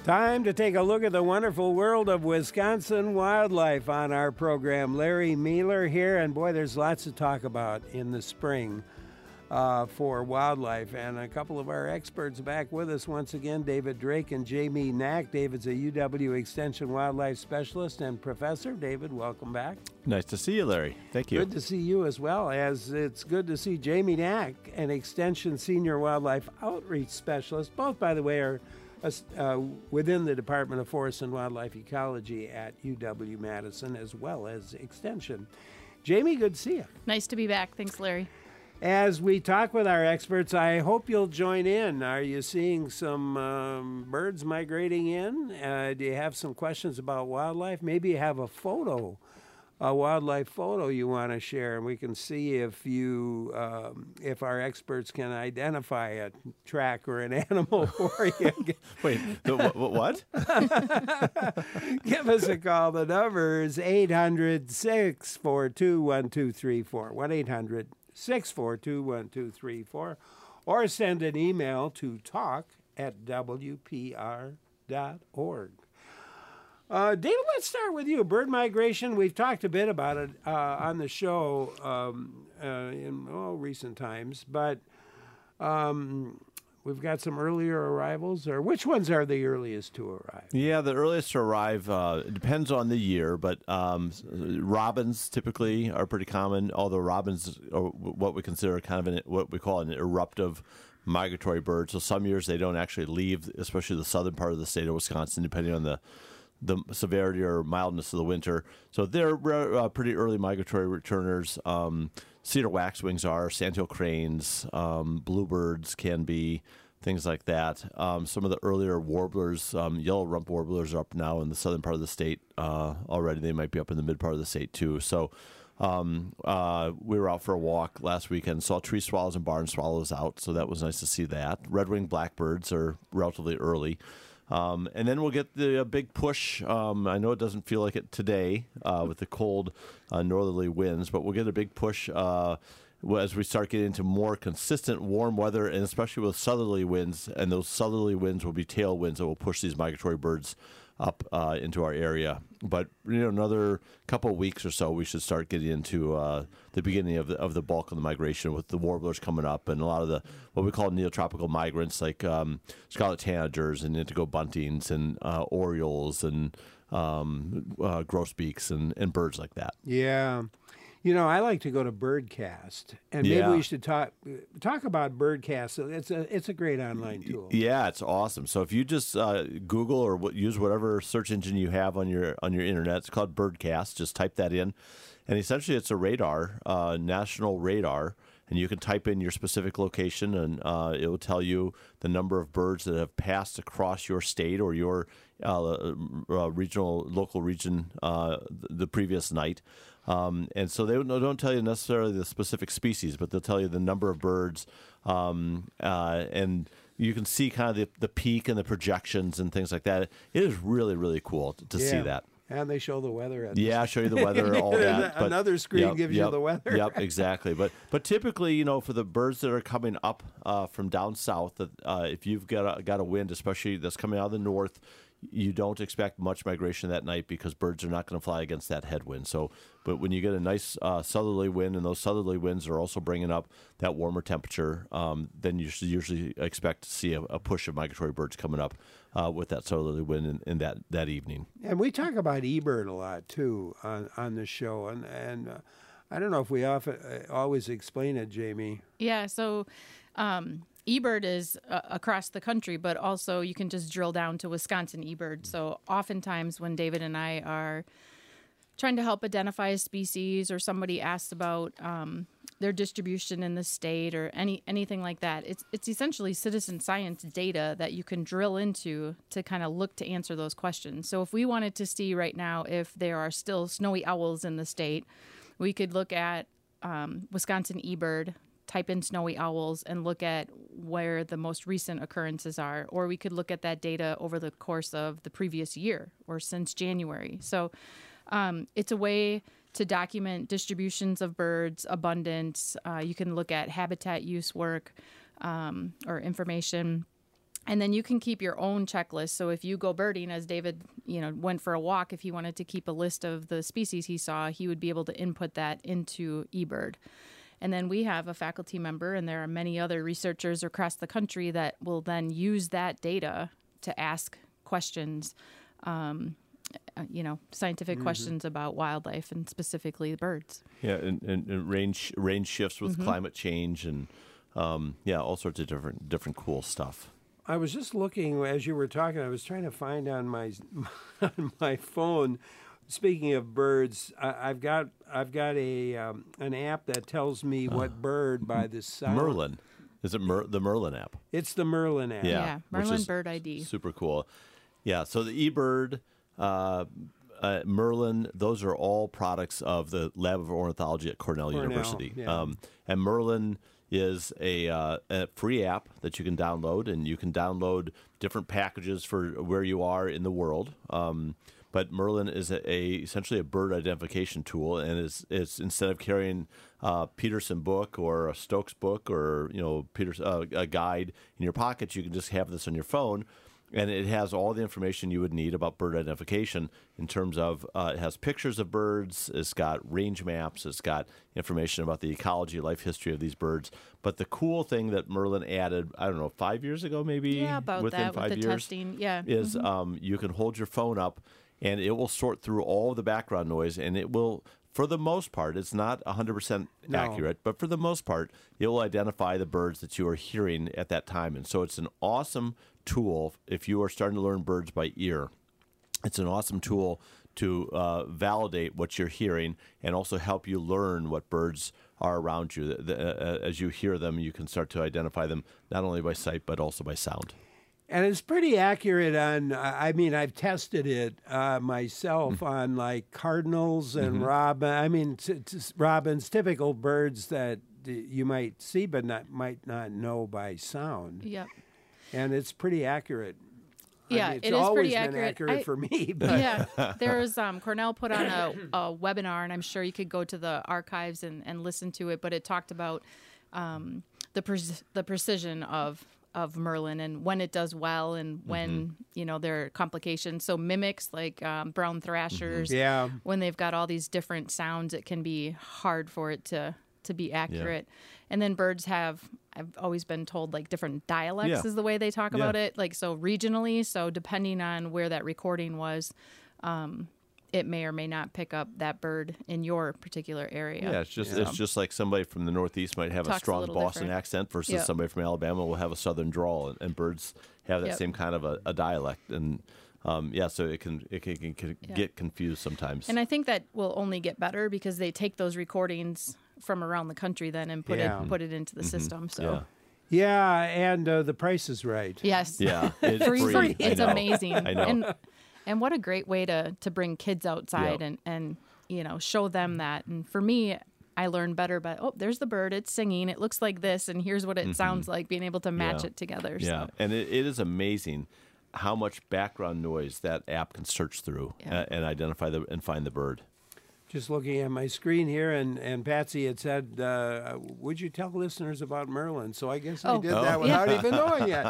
Time to take a look at the wonderful world of Wisconsin wildlife on our program. Larry Mueller here, and boy, there's lots to talk about in the spring for wildlife. And a couple of our experts back with us once again, David Drake and Jamie Knack. David's a UW Extension wildlife specialist and professor. David, welcome back. Nice to see you, Larry. Thank you. Good to see you as well, as it's good to see Jamie Knack, an Extension senior wildlife outreach specialist. Both, by the way, are within the Department of Forest and Wildlife Ecology at UW-Madison, as well as Extension. Jamie, good to see you. Nice to be back. Thanks, Larry. As we talk with our experts, I hope you'll join in. Are you seeing some birds migrating in? Do you have some questions about wildlife? Maybe you have a wildlife photo you want to share, and we can see if our experts can identify a track or an animal for you. Wait, what? Give us a call. The number is 800-642-1234, 1-800-642-1234, or send an email to talk@wpr.org. David, let's start with you. Bird migration, we've talked a bit about it on the show in recent times, but we've got some earlier arrivals. Or which ones are the earliest to arrive? Yeah, the earliest to arrive, it depends on the year, but robins typically are pretty common, although robins are what we consider kind of what we call an eruptive migratory bird. So some years they don't actually leave, especially the southern part of the state of Wisconsin, depending on the severity or mildness of the winter. So they're pretty early migratory returners. Cedar waxwings are, sandhill cranes, bluebirds can be, things like that. Some of the earlier warblers, yellow rump warblers are up now in the southern part of the state already. They might be up in the mid part of the state too. So we were out for a walk last weekend, saw tree swallows and barn swallows out, so that was nice to see that. Red-winged blackbirds are relatively early. And then we'll get the big push. I know it doesn't feel like it today with the cold northerly winds, but we'll get a big push as we start getting into more consistent warm weather, and especially with southerly winds. And those southerly winds will be tailwinds that will push these migratory birds up into our area. But another couple of weeks or so, we should start getting into the beginning of the bulk of the migration, with the warblers coming up and a lot of the what we call neotropical migrants, like scarlet tanagers and indigo buntings and orioles and grosbeaks and birds like that. Yeah. I like to go to Birdcast, and maybe we should talk about Birdcast. It's a great online tool. Yeah, it's awesome. So if you just Google or use whatever search engine you have on your internet, it's called Birdcast. Just type that in, and essentially it's a radar, national radar, and you can type in your specific location, and it will tell you the number of birds that have passed across your state or your local region the previous night. And so they don't tell you necessarily the specific species, but they'll tell you the number of birds, and you can see kind of the peak and the projections and things like that. It is really, really cool to see that. And they show the weather. Show you the weather, all that. But another screen gives you the weather. Yep, exactly. But typically, for the birds that are coming up from down south, if you've got a wind, especially that's coming out of the north, you don't expect much migration that night because birds are not going to fly against that headwind. So, but when you get a nice southerly wind, and those southerly winds are also bringing up that warmer temperature, then you should usually expect to see a push of migratory birds coming up with that southerly wind in that evening. And we talk about eBird a lot too on the show, and I don't know if we always explain it, Jamie. Yeah. So. eBird is across the country, but also you can just drill down to Wisconsin eBird. So oftentimes when David and I are trying to help identify a species, or somebody asks about their distribution in the state or anything like that, it's essentially citizen science data that you can drill into to kind of look to answer those questions. So if we wanted to see right now if there are still snowy owls in the state, we could look at Wisconsin eBird, type in snowy owls, and look at where the most recent occurrences are. Or we could look at that data over the course of the previous year or since January. So it's a way to document distributions of birds, abundance. You can look at habitat use work or information. And then you can keep your own checklist. So if you go birding, as David, went for a walk, if he wanted to keep a list of the species he saw, he would be able to input that into eBird. And then we have a faculty member, and there are many other researchers across the country that will then use that data to ask questions, scientific questions about wildlife and specifically birds. Yeah, and range shifts with climate change and all sorts of different cool stuff. I was just looking as you were talking. I was trying to find on my on my phone. Speaking of birds, I've got an app that tells me what bird by the sound. Merlin. Is it the Merlin app? It's the Merlin app. Yeah, which Merlin is Bird ID. Super cool. Yeah, so the eBird, Merlin, those are all products of the Lab of Ornithology at Cornell University. Yeah. And Merlin is a free app that you can download, and you can download different packages for where you are in the world. But Merlin is essentially a bird identification tool, and it's instead of carrying a Peterson book or a Stokes book or a guide in your pocket, you can just have this on your phone. And it has all the information you would need about bird identification in terms of it has pictures of birds, it's got range maps, it's got information about the ecology, life history of these birds. But the cool thing that Merlin added, 5 years ago maybe? Yeah, about within that, 5 with the years, testing. Yeah. is you can hold your phone up and it will sort through all the background noise, and it will, for the most part, it's not 100% accurate, but for the most part, it will identify the birds that you are hearing at that time. And so it's an awesome tool if you are starting to learn birds by ear. It's an awesome tool to validate what you're hearing and also help you learn what birds are around you. As you hear them, you can start to identify them not only by sight but also by sound. And it's pretty accurate on, I've tested it myself on like cardinals and robins, typical birds that you might see but might not know by sound. Yep. And it's pretty accurate. Yeah, it's it is always pretty been accurate for me. But Yeah, there's Cornell put on a webinar, and I'm sure you could go to the archives and listen to it. But it talked about the precision of Merlin and when it does well and when there are complications. So mimics like brown thrashers, when they've got all these different sounds, it can be hard for it to be accurate. And then birds I've always been told, like different dialects is the way they talk about it, like so regionally. So depending on where that recording was, it may or may not pick up that bird in your particular area. Yeah, it's just like somebody from the Northeast might have a strong Boston accent versus somebody from Alabama will have a Southern drawl, and birds have that same kind of a dialect. And so it can get confused sometimes. And I think that will only get better because they take those recordings from around the country then and put it into the system. So. Yeah, and the price is right. Yes. Yeah, it's free. It's I know. amazing. I know. And what a great way to bring kids outside and show them that. And for me, I learn better by, there's the bird, it's singing, it looks like this, and here's what it sounds like, being able to match it together. Yeah, So. and it is amazing how much background noise that app can search through and identify and find the bird. Just looking at my screen here, and Patsy had said, would you tell listeners about Merlin? So I guess I did that without even knowing yet.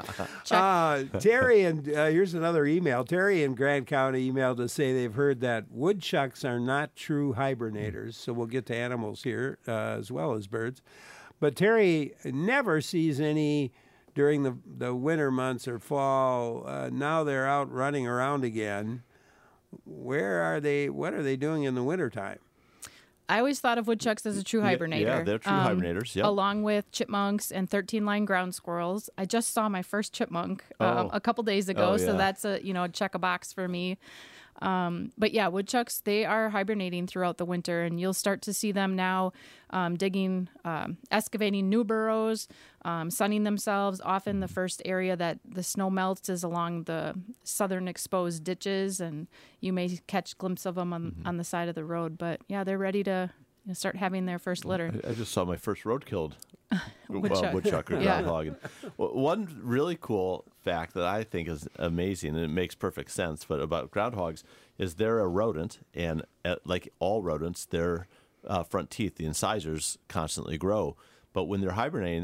Terry, and here's another email. Terry in Grant County emailed to say they've heard that woodchucks are not true hibernators. So we'll get to animals here as well as birds. But Terry never sees any during the winter months or fall. Now they're out running around again. Where are they? What are they doing in the wintertime? I always thought of woodchucks as a true hibernator. Yeah, they're true hibernators. Yeah, along with chipmunks and 13-line ground squirrels. I just saw my first chipmunk a couple days ago, so that's a check a box for me. But yeah, woodchucks, they are hibernating throughout the winter, and you'll start to see them now digging, excavating new burrows, sunning themselves. Often the first area that the snow melts is along the southern exposed ditches, and you may catch a glimpse of them on the side of the road. But yeah, they're ready to start having their first litter. I just saw my first road-killed woodchuck or groundhog. One really cool fact that I think is amazing, and it makes perfect sense, but about groundhogs is they're a rodent, and like all rodents, their front teeth, the incisors, constantly grow. But when they're hibernating,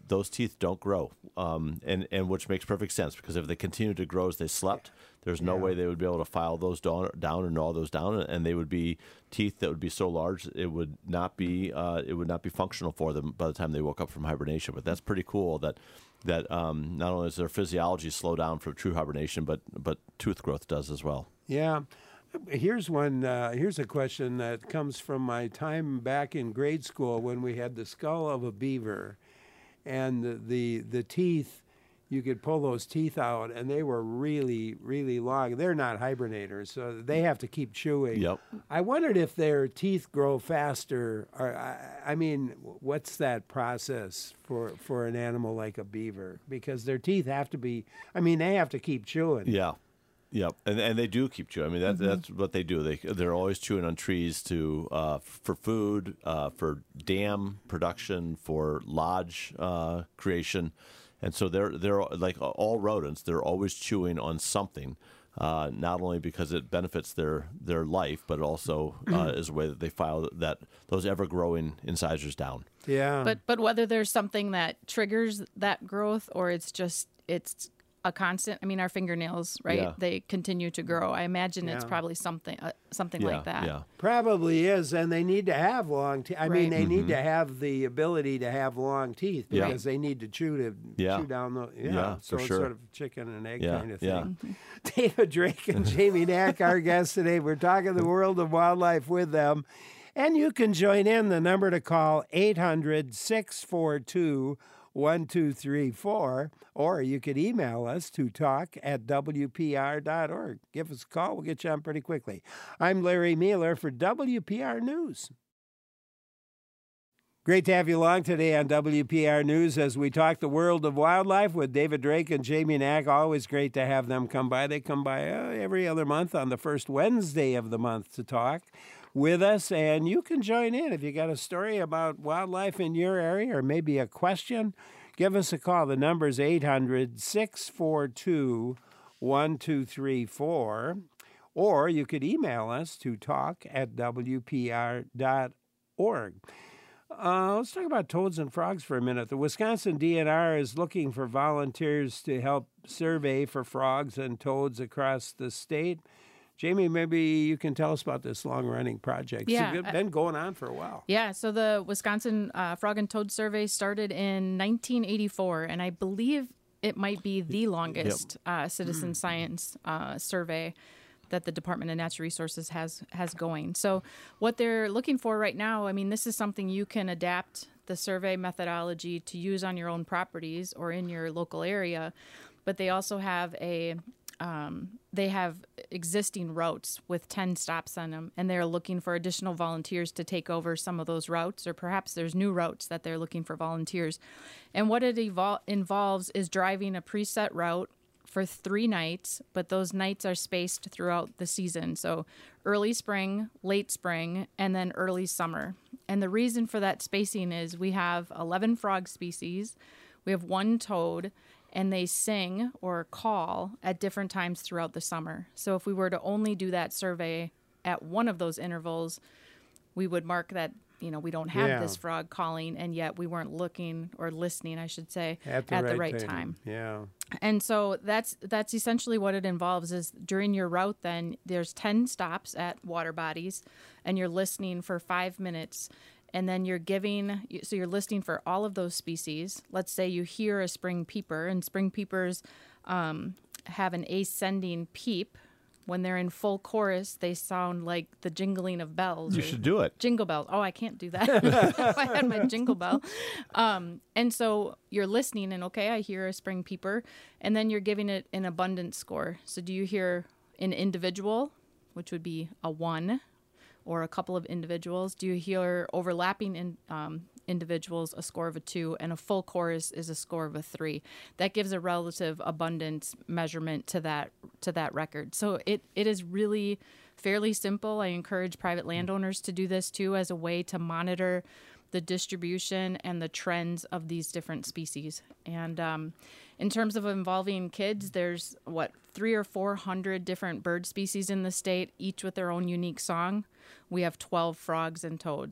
those teeth don't grow, and which makes perfect sense, because if they continue to grow as they slept, there's no way they would be able to file those down or gnaw those down, and they would be teeth that would be so large it would not be functional for them by the time they woke up from hibernation. But that's pretty cool that not only does their physiology slow down for true hibernation, but tooth growth does as well. Yeah. Here's one. Here's a question that comes from my time back in grade school when we had the skull of a beaver, and the teeth. You could pull those teeth out, and they were really, really long. They're not hibernators, so they have to keep chewing. Yep. I wondered if their teeth grow faster. Or, I mean, what's that process for an animal like a beaver? Because their teeth have to be. I mean, they have to keep chewing. Yeah. Yep, and they do keep chewing. I mean, that's what they do. They're always chewing on trees for food, for dam production, for lodge creation, and so they're like all rodents. They're always chewing on something, not only because it benefits their life, but also is a way that they file those ever growing incisors down. Yeah. But whether there's something that triggers that growth, or it's a constant. I mean, our fingernails, right? Yeah. They continue to grow. I imagine it's probably something like that. Yeah. Probably is, and they need to have long teeth. I mean, Right. they need to have the ability to have long teeth Yeah. because they need to chew down the. So for it's sure. sort of chicken and egg Yeah, kind of yeah. thing. David Drake and Jamie Knack, our guests today. We're talking the world of wildlife with them. And you can join in. The number to call, 800-642-1234, or you could email us to talk@wpr.org. Give us a call. We'll get you on pretty quickly. I'm Larry Mueller for WPR News. Great to have you along today on WPR News as we talk the world of wildlife with David Drake and Jamie Knack. Always great to have them come by. They come by every other month on the first Wednesday of the month to talk with us, and you can join in if you got a story about wildlife in your area or maybe a question. Give us a call. The number is 800-642-1234, or you could email us to talk@wpr.org. Let's talk about toads and frogs for a minute. The Wisconsin DNR is looking for volunteers to help survey for frogs and toads across the state. Jamie, maybe you can tell us about this long-running project. Yeah, It's been going on for a while. Yeah, so the Wisconsin Frog and Toad Survey started in 1984, and I believe it might be the longest citizen science survey that the Department of Natural Resources has going. So what they're looking for right now, I mean, this is something you can adapt the survey methodology to use on your own properties or in your local area, but they also have they have existing routes with 10 stops on them, and they're looking for additional volunteers to take over some of those routes, or perhaps there's new routes that they're looking for volunteers. And what it involves is driving a preset route for 3 nights, but those nights are spaced throughout the season. So early spring, late spring, and then early summer. And the reason for that spacing is we have 11 frog species, we have 1 toad, and they sing or call at different times throughout the summer. So if we were to only do that survey at one of those intervals, we would mark that, we don't have this frog calling, and yet we weren't looking or listening, I should say, at the right time. Yeah. And so that's essentially what it involves is during your route, then there's 10 stops at water bodies, and you're listening for 5 minutes. And then you're listening for all of those species. Let's say you hear a spring peeper, and spring peepers have an ascending peep. When they're in full chorus, they sound like the jingling of bells. You should do it. Jingle bells. Oh, I can't do that. If I had my jingle bell. And so you're listening, and okay, I hear a spring peeper, and then you're giving it an abundance score. So do you hear an individual, which would be a 1, or a couple of individuals? Do you hear overlapping individuals, a score of a 2, and a full chorus is a score of a 3? That gives a relative abundance measurement to that record. So it is really fairly simple. I encourage private landowners to do this too as a way to monitor the distribution and the trends of these different species. And in terms of involving kids, there's 300 or 400 different bird species in the state, each with their own unique song. We have 12 frogs and toads.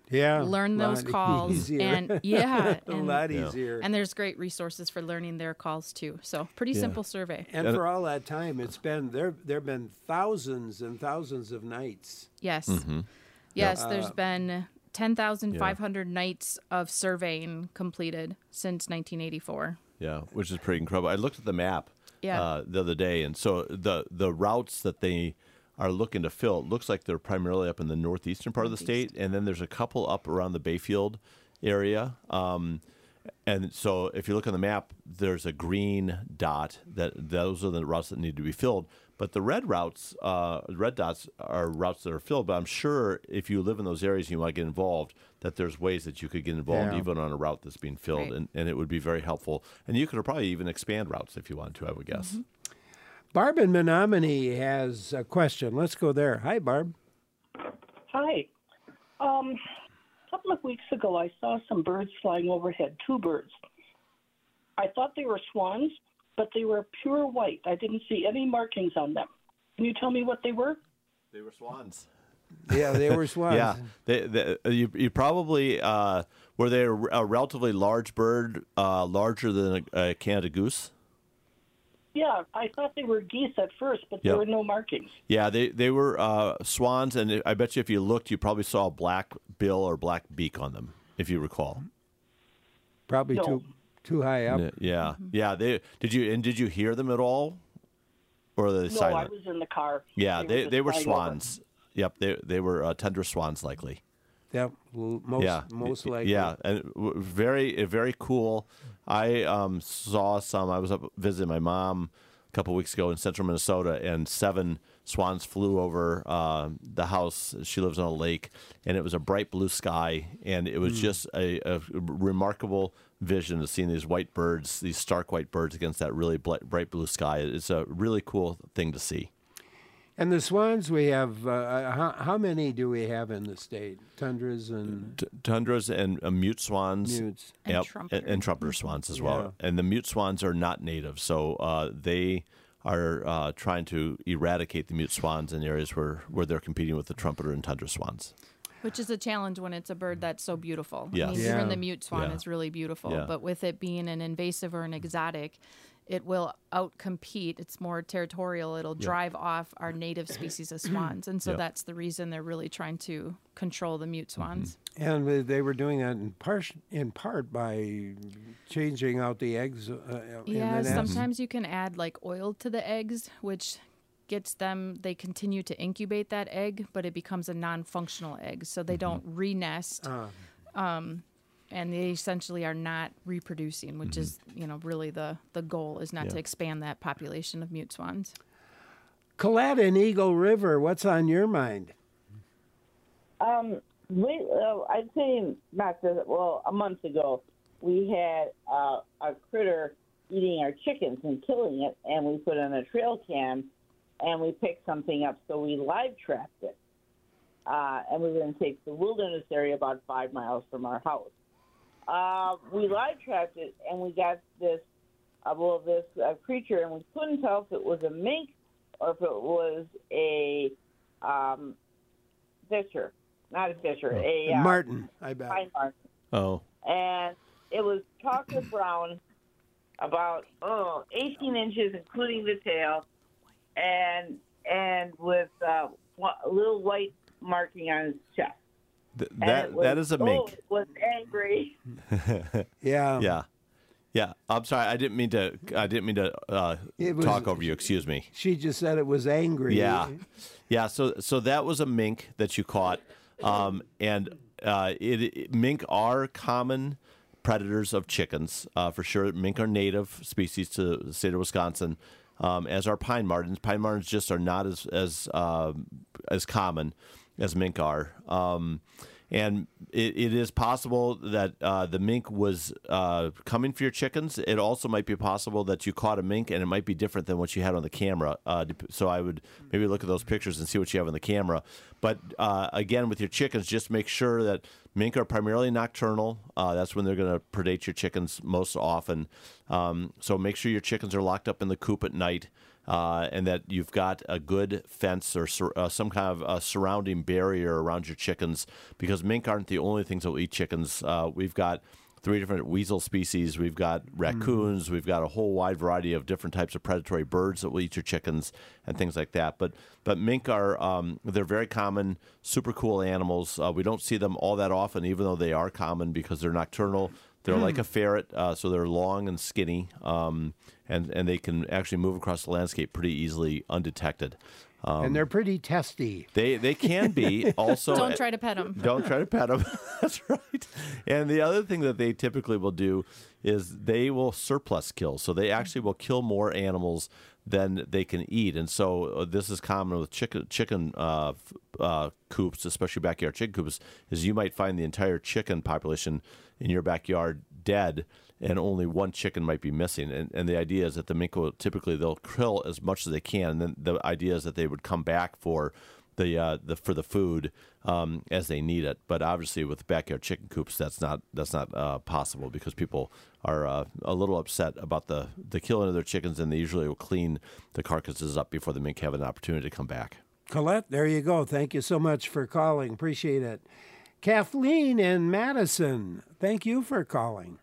Yeah, learn those lot calls. easier. And yeah, a lot easier. and there's great resources for learning their calls too. So pretty simple survey. And for all that time, it's been there've been thousands and thousands of nights. Yes. Yes, there's been 10,500 nights of surveying completed since 1984. Yeah, which is pretty incredible. I looked at the map Yeah. the other day, and so the routes that they are looking to fill, it looks like they're primarily up in the northeastern part of the state, and then there's a couple up around the Bayfield area. And so if you look on the map, there's a green dot those are the routes that need to be filled. But the red routes, red dots are routes that are filled. But I'm sure if you live in those areas and you want to get involved, that there's ways that you could get involved even on a route that's being filled, Right. and it would be very helpful. And you could probably even expand routes if you wanted to, I would guess. Barb in Menominee has a question. Let's go there. Hi, Barb. Hi. A couple of weeks ago, I saw some birds flying overhead, two birds. I thought they were swans, but they were pure white. I didn't see any markings on them. Can you tell me what they were? They were swans. Yeah, they were swans. Yeah, you probably were they a relatively large bird, larger than a Canada goose? Yeah, I thought they were geese at first, but there Yep. were no markings. Yeah, they were swans, and I bet you if you looked, you probably saw a black bill or black beak on them, if you recall. Probably No. too high up. Yeah. They did you hear them at all, or are they No, silent? I was in the car. Yeah, just they were flying over. swans. Yep, they were tundra swans likely. Yep, most likely. Yeah, and very cool. I saw some. I was up visiting my mom a couple weeks ago in central Minnesota, and 7 swans flew over the house. She lives on a lake, and it was a bright blue sky, and it was just a remarkable vision of seeing these white birds, these stark white birds against that really bright blue sky. It's a really cool thing to see. And the swans we have, how many do we have in the state? Tundras and Tundras and mute swans. mutes. And Yep, trumpeter. and trumpeter swans as well. Yeah. And the mute swans are not native, so they are trying to eradicate the mute swans in areas where they're competing with the trumpeter and tundra swans. Which is a challenge when it's a bird that's so beautiful. Yes. I mean, Yeah. even the mute swan Yeah. is really beautiful, Yeah. but with it being an invasive or an exotic, it will outcompete. It's more territorial. It'll drive off our native species of swans, and so Yeah. that's the reason they're really trying to control the mute swans. And they were doing that in part by changing out the eggs. Yeah, in the nest. sometimes you can add like oil to the eggs, which gets them, they continue to incubate that egg, but it becomes a non-functional egg, so they don't re-nest. And they essentially are not reproducing, which is, really the goal is not to expand that population of mute swans. Colette in Eagle River, what's on your mind? I'd say a month ago, we had a critter eating our chickens and killing it, and we put on a trail cam, and we picked something up, so we live trapped it. And we were going to take the wilderness area about 5 miles from our house. We live trapped it, and we got this creature, and we couldn't tell if it was a mink or if it was a fisher. Not a fisher, a Martin, I bet. pine marten. Oh, And it was chocolate brown, about 18 inches, including the tail, and with a little white marking on his chest. that is a mink. It was angry. Yeah. Yeah. I'm sorry. I didn't mean to It was- talk over you. Excuse me. She just said it was angry. Yeah. Yeah. So that was a mink that you caught, and mink are common predators of chickens for sure. Mink are native species to the state of Wisconsin, as are pine martens. Pine martens just are not as common as mink are. And it is possible that the mink was coming for your chickens. It also might be possible that you caught a mink and it might be different than what you had on the camera. So I would maybe look at those pictures and see what you have on the camera. But again, with your chickens, just make sure that Mink are primarily nocturnal. That's when they're going to predate your chickens most often. So make sure your chickens are locked up in the coop at night. And that you've got a good fence or some kind of surrounding barrier around your chickens, because mink aren't the only things that will eat chickens. We've got 3 different weasel species. We've got raccoons. We've got a whole wide variety of different types of predatory birds that will eat your chickens and things like that. But mink are they're very common, super cool animals. We don't see them all that often, even though they are common because they're nocturnal. They're like a ferret, so they're long and skinny, and they can actually move across the landscape pretty easily undetected. And they're pretty testy. They can be also. Don't try to pet them. Don't try to pet them. That's right. And the other thing that they typically will do is they will surplus kill. So they actually will kill more animals than they can eat. And so this is common with chicken coops, especially backyard chicken coops, is you might find the entire chicken population in your backyard dead, and only one chicken might be missing. And the idea is that the mink will they'll kill as much as they can. And then the idea is that they would come back for the food as they need it. But obviously, with backyard chicken coops, that's not possible, because people are a little upset about the killing of their chickens, and they usually will clean the carcasses up before the mink have an opportunity to come back. Colette, there you go. Thank you so much for calling. Appreciate it. Kathleen in Madison, thank you for calling.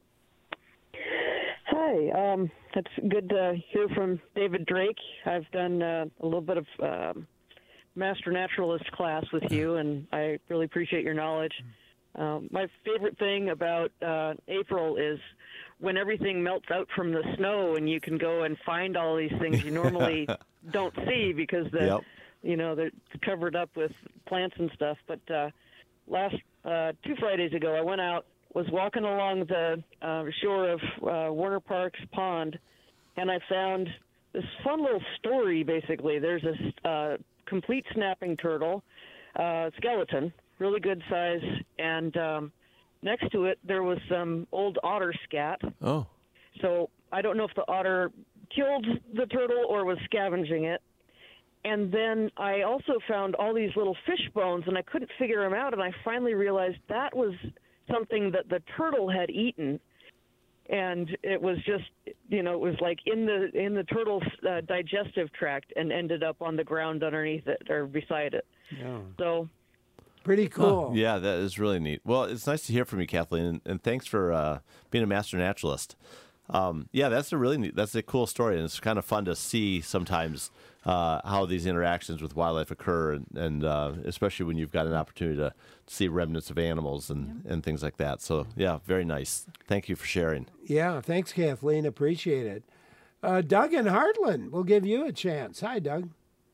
Hi, it's good to hear from David Drake. I've done a little bit of Master Naturalist class with you, and I really appreciate your knowledge. My favorite thing about April is when everything melts out from the snow and you can go and find all these things you normally don't see because they're covered up with plants and stuff. But last 2 Fridays ago, I went out, was walking along the shore of Warner Park's pond, and I found this fun little story, basically. There's this complete snapping turtle, skeleton, really good size, and next to it there was some old otter scat. Oh. So I don't know if the otter killed the turtle or was scavenging it. And then I also found all these little fish bones, and I couldn't figure them out, and I finally realized that was something that the turtle had eaten. And it was just, it was like in the turtle's digestive tract and ended up on the ground underneath it or beside it. Yeah. So pretty cool. Yeah, that is really neat. Well, it's nice to hear from you, Kathleen, and thanks for being a master naturalist. That's that's a cool story, and it's kind of fun to see sometimes how these interactions with wildlife occur, and especially when you've got an opportunity to see remnants of animals and things like that. So, yeah, very nice. Thank you for sharing. Yeah, thanks, Kathleen. Appreciate it. Doug in Heartland, we'll give you a chance. Hi, Doug.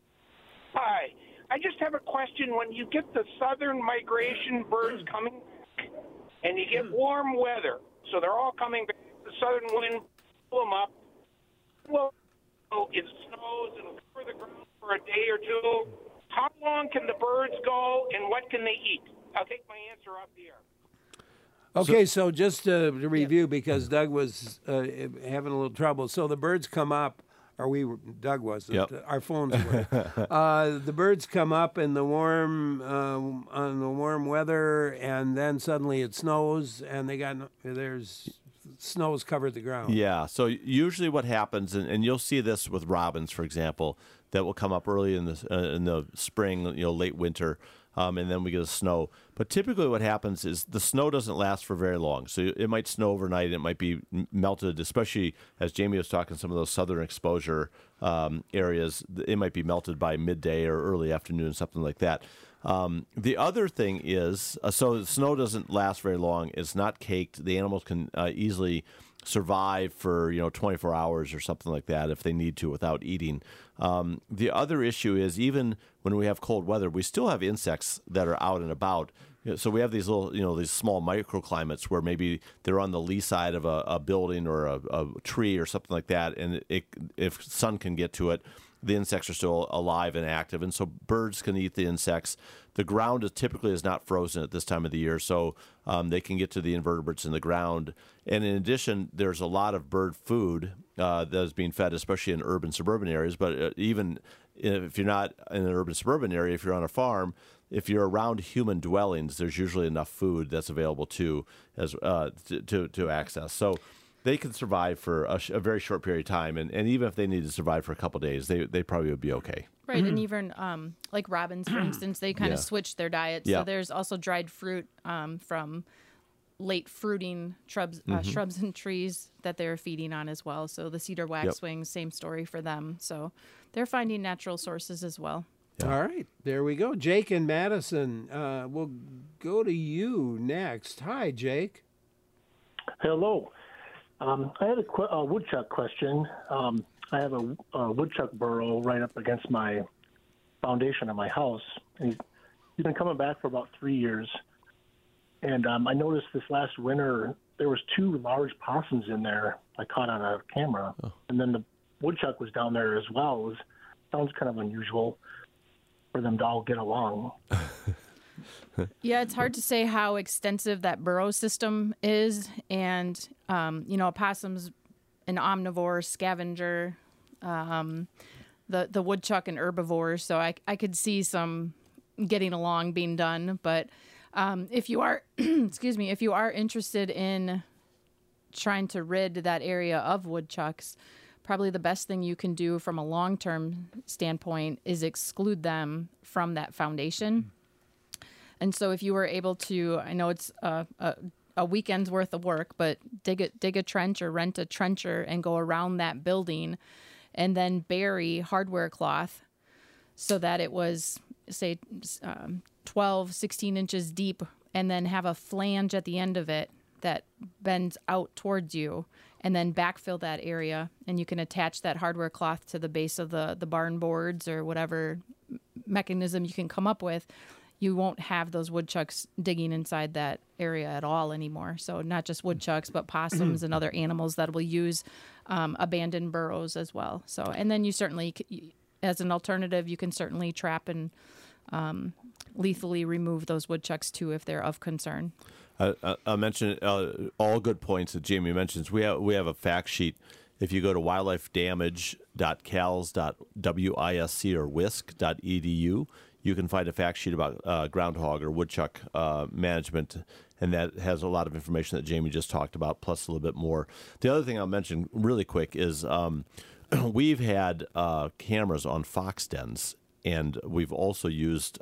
Hi. I just have a question. When you get the southern migration birds coming and you get warm weather, so they're all coming back, the southern wind pull them up. Well, it snows, it'll cover the ground for a day or two. How long can the birds go, and what can they eat? I'll take my answer off the air. Okay, so just to review, because Doug was having a little trouble. So the birds come up, Doug wasn't. Yep. Our phones were. The birds come up in the warm weather, and then suddenly it snows, and snow's covered the ground. Yeah, so usually what happens, and you'll see this with robins, for example, that will come up early in the spring, late winter, and then we get a snow. But typically what happens is the snow doesn't last for very long. So it might snow overnight. It might be melted, especially as Jamie was talking, some of those southern exposure areas. It might be melted by midday or early afternoon, something like that. The other thing is, so the snow doesn't last very long. It's not caked. The animals can easily survive for 24 hours or something like that if they need to without eating. The other issue is, even when we have cold weather, we still have insects that are out and about. So we have these little, these small microclimates where maybe they're on the lee side of a building or a tree or something like that, and if sun can get to it, the insects are still alive and active, and so birds can eat the insects. The ground typically is not frozen at this time of the year, so they can get to the invertebrates in the ground. And in addition, there's a lot of bird food that is being fed, especially in urban, suburban areas, but even if you're not in an urban suburban area, if you're on a farm, if you're around human dwellings, there's usually enough food that's available too as to access. So they can survive for a very short period of time, and even if they need to survive for a couple of days, they probably would be okay. Right, and even like robins, for instance, they kind of switch their diet. Yeah. So there's also dried fruit from late fruiting shrubs and trees that they're feeding on as well. So the cedar waxwings, same story for them. So they're finding natural sources as well. All right, there we go. Jake and Madison, we'll go to you next. Hi, Jake. Hello. I had a woodchuck question. I have a woodchuck burrow right up against my foundation of my house. And he's been coming back for about 3 years. And I noticed this last winter there was 2 large possums in there I caught on a camera. Oh. And then the woodchuck was down there as well. Sounds kind of unusual for them to all get along. Yeah, it's hard to say how extensive that burrow system is. And, a possum's an omnivore, scavenger, the woodchuck an herbivore. So I could see some getting along being done. But if you are, if you are interested in trying to rid that area of woodchucks, probably the best thing you can do from a long-term standpoint is exclude them from that foundation. And so if you were able to, I know it's a weekend's worth of work, but dig a trench or rent a trencher and go around that building and then bury hardware cloth so that it was, say, 12, 16 inches deep, and then have a flange at the end of it that bends out towards you, and then backfill that area. And you can attach that hardware cloth to the base of the barn boards or whatever mechanism you can come up with. You won't have those woodchucks digging inside that area at all anymore. So not just woodchucks, but possums and other animals that will use abandoned burrows as well. So, and then you certainly, as an alternative, you can certainly trap and lethally remove those woodchucks too if they're of concern. I'll mention all good points that Jamie mentions. We have a fact sheet. If you go to wildlifedamage.cals.wisc or wisc.edu, you can find a fact sheet about groundhog or woodchuck management, and that has a lot of information that Jamie just talked about, plus a little bit more. The other thing I'll mention really quick is we've had cameras on fox dens, and we've also used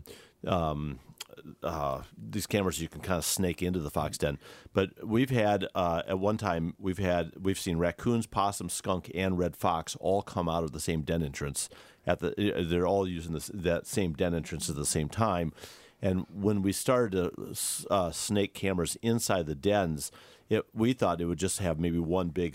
these cameras you can kind of snake into the fox den. But we've had at one time we've seen raccoons, possum, skunk, and red fox all come out of the same den entrance. They're all using that same den entrance at the same time. And when we started to snake cameras inside the dens, we thought it would just have maybe one big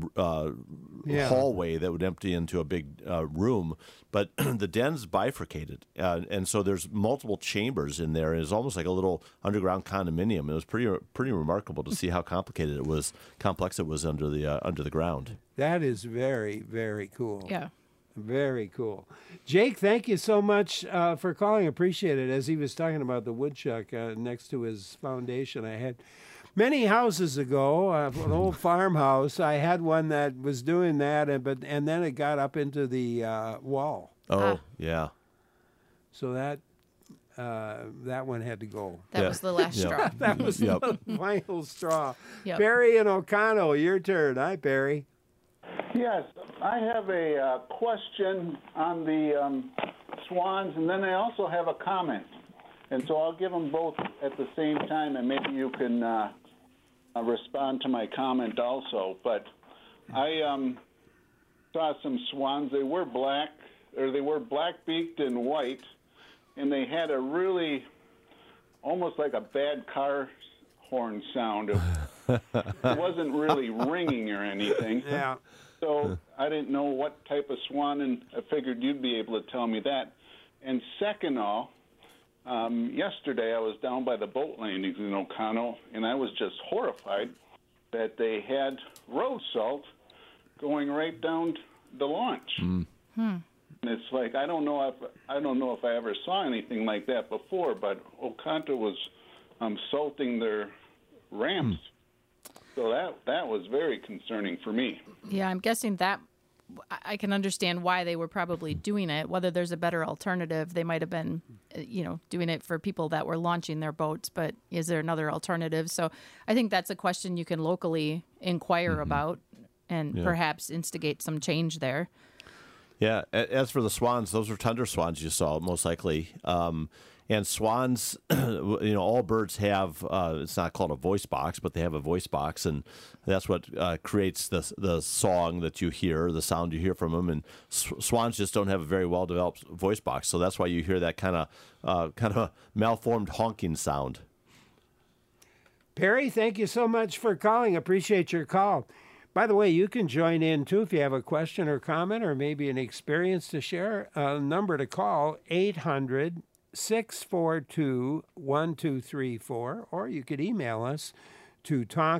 hallway that would empty into a big room. But the den's bifurcated. And so there's multiple chambers in there. It's almost like a little underground condominium. It was pretty remarkable to see how complex it was under the ground. That is very, very cool. Yeah. Very cool. Jake, thank you so much for calling. Appreciate it. As he was talking about the woodchuck next to his foundation, I had many houses ago, an old farmhouse, I had one that was doing that, and then it got up into the wall. Oh, yeah. So that one had to go. That was the last straw. That was the final straw. Yep. Barry and O'Connell, your turn. Hi, Barry. Yes, I have a question on the swans, and then I also have a comment. And so I'll give them both at the same time, and maybe you can respond to my comment also. But I saw some swans. They were black-beaked and white, and they had a really almost like a bad car horn sound. It wasn't really ringing or anything. Yeah. So I didn't know what type of swan, and I figured you'd be able to tell me that. And second of all, yesterday I was down by the boat landings in O'Connell, and I was just horrified that they had road salt going right down the launch. And it's like I don't know if I ever saw anything like that before, but Oconto was salting their ramps. So that was very concerning for me. Yeah, I'm guessing that I can understand why they were probably doing it. Whether there's a better alternative, they might have been, doing it for people that were launching their boats. But is there another alternative? So I think that's a question you can locally inquire about and perhaps instigate some change there. Yeah. As for the swans, those were tundra swans you saw, most likely. And swans, all birds have, it's not called a voice box, but they have a voice box, and that's what creates the song that you hear, the sound you hear from them. And swans just don't have a very well-developed voice box, so that's why you hear that kind of malformed honking sound. Perry, thank you so much for calling. Appreciate your call. By the way, you can join in, too, if you have a question or comment or maybe an experience to share. A number to call, 800-642-1234, or you could email us to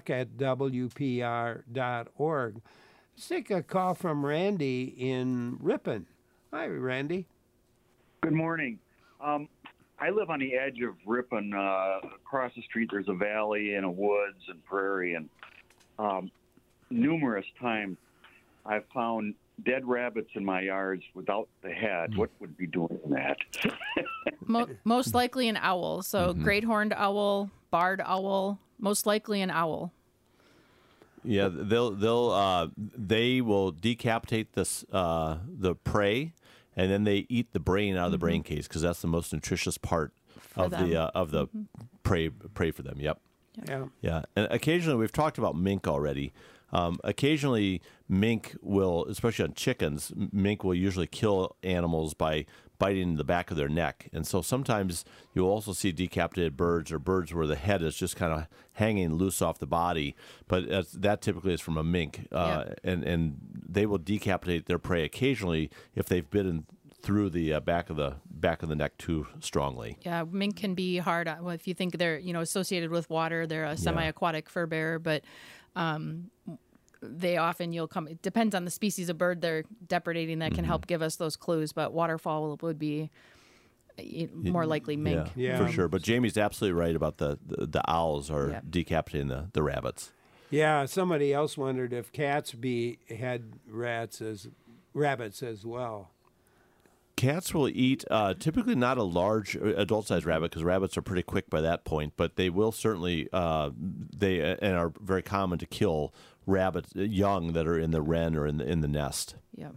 talk@wpr.org. Let's take a call from Randy in Ripon. Hi, Randy. Good morning. I live on the edge of Ripon. Across the street, there's a valley and a woods and prairie, and numerous times I've found dead rabbits in my yards without the head. What would be doing that? Most likely an owl. So great horned owl, barred owl, most likely an owl. Yeah, they will decapitate the prey, and then they eat the brain out of the brain case because that's the most nutritious part of the prey for them. Yep. Yeah. And occasionally, we've talked about mink already. Occasionally, mink will, especially on chickens, mink will usually kill animals by biting the back of their neck. And so sometimes you'll also see decapitated birds or birds where the head is just kind of hanging loose off the body. But that typically is from a mink. And they will decapitate their prey occasionally if they've bitten through the back of the neck too strongly. Yeah, mink can be hard. Well, if you think they're associated with water, they're a semi-aquatic fur bearer, but they often it depends on the species of bird they're depredating that can help give us those clues, but waterfowl would be more likely mink. Yeah, for sure. But Jamie's absolutely right about the owls are decapitating the rabbits. Yeah, somebody else wondered if cats had rabbits as well. Cats will eat typically not a large adult-sized rabbit because rabbits are pretty quick by that point, but they will certainly and are very common to kill rabbits young that are in the wren or in the nest. Yeah.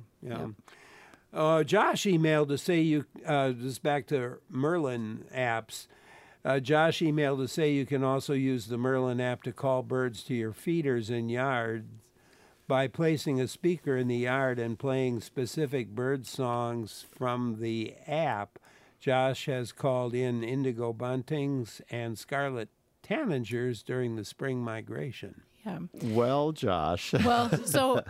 Josh emailed to say this is back to Merlin apps. Josh emailed to say you can also use the Merlin app to call birds to your feeders in yards by placing a speaker in the yard and playing specific bird songs from the app. Josh has called in indigo buntings and scarlet tanagers during the spring migration. Yeah. Well, Josh. Well, so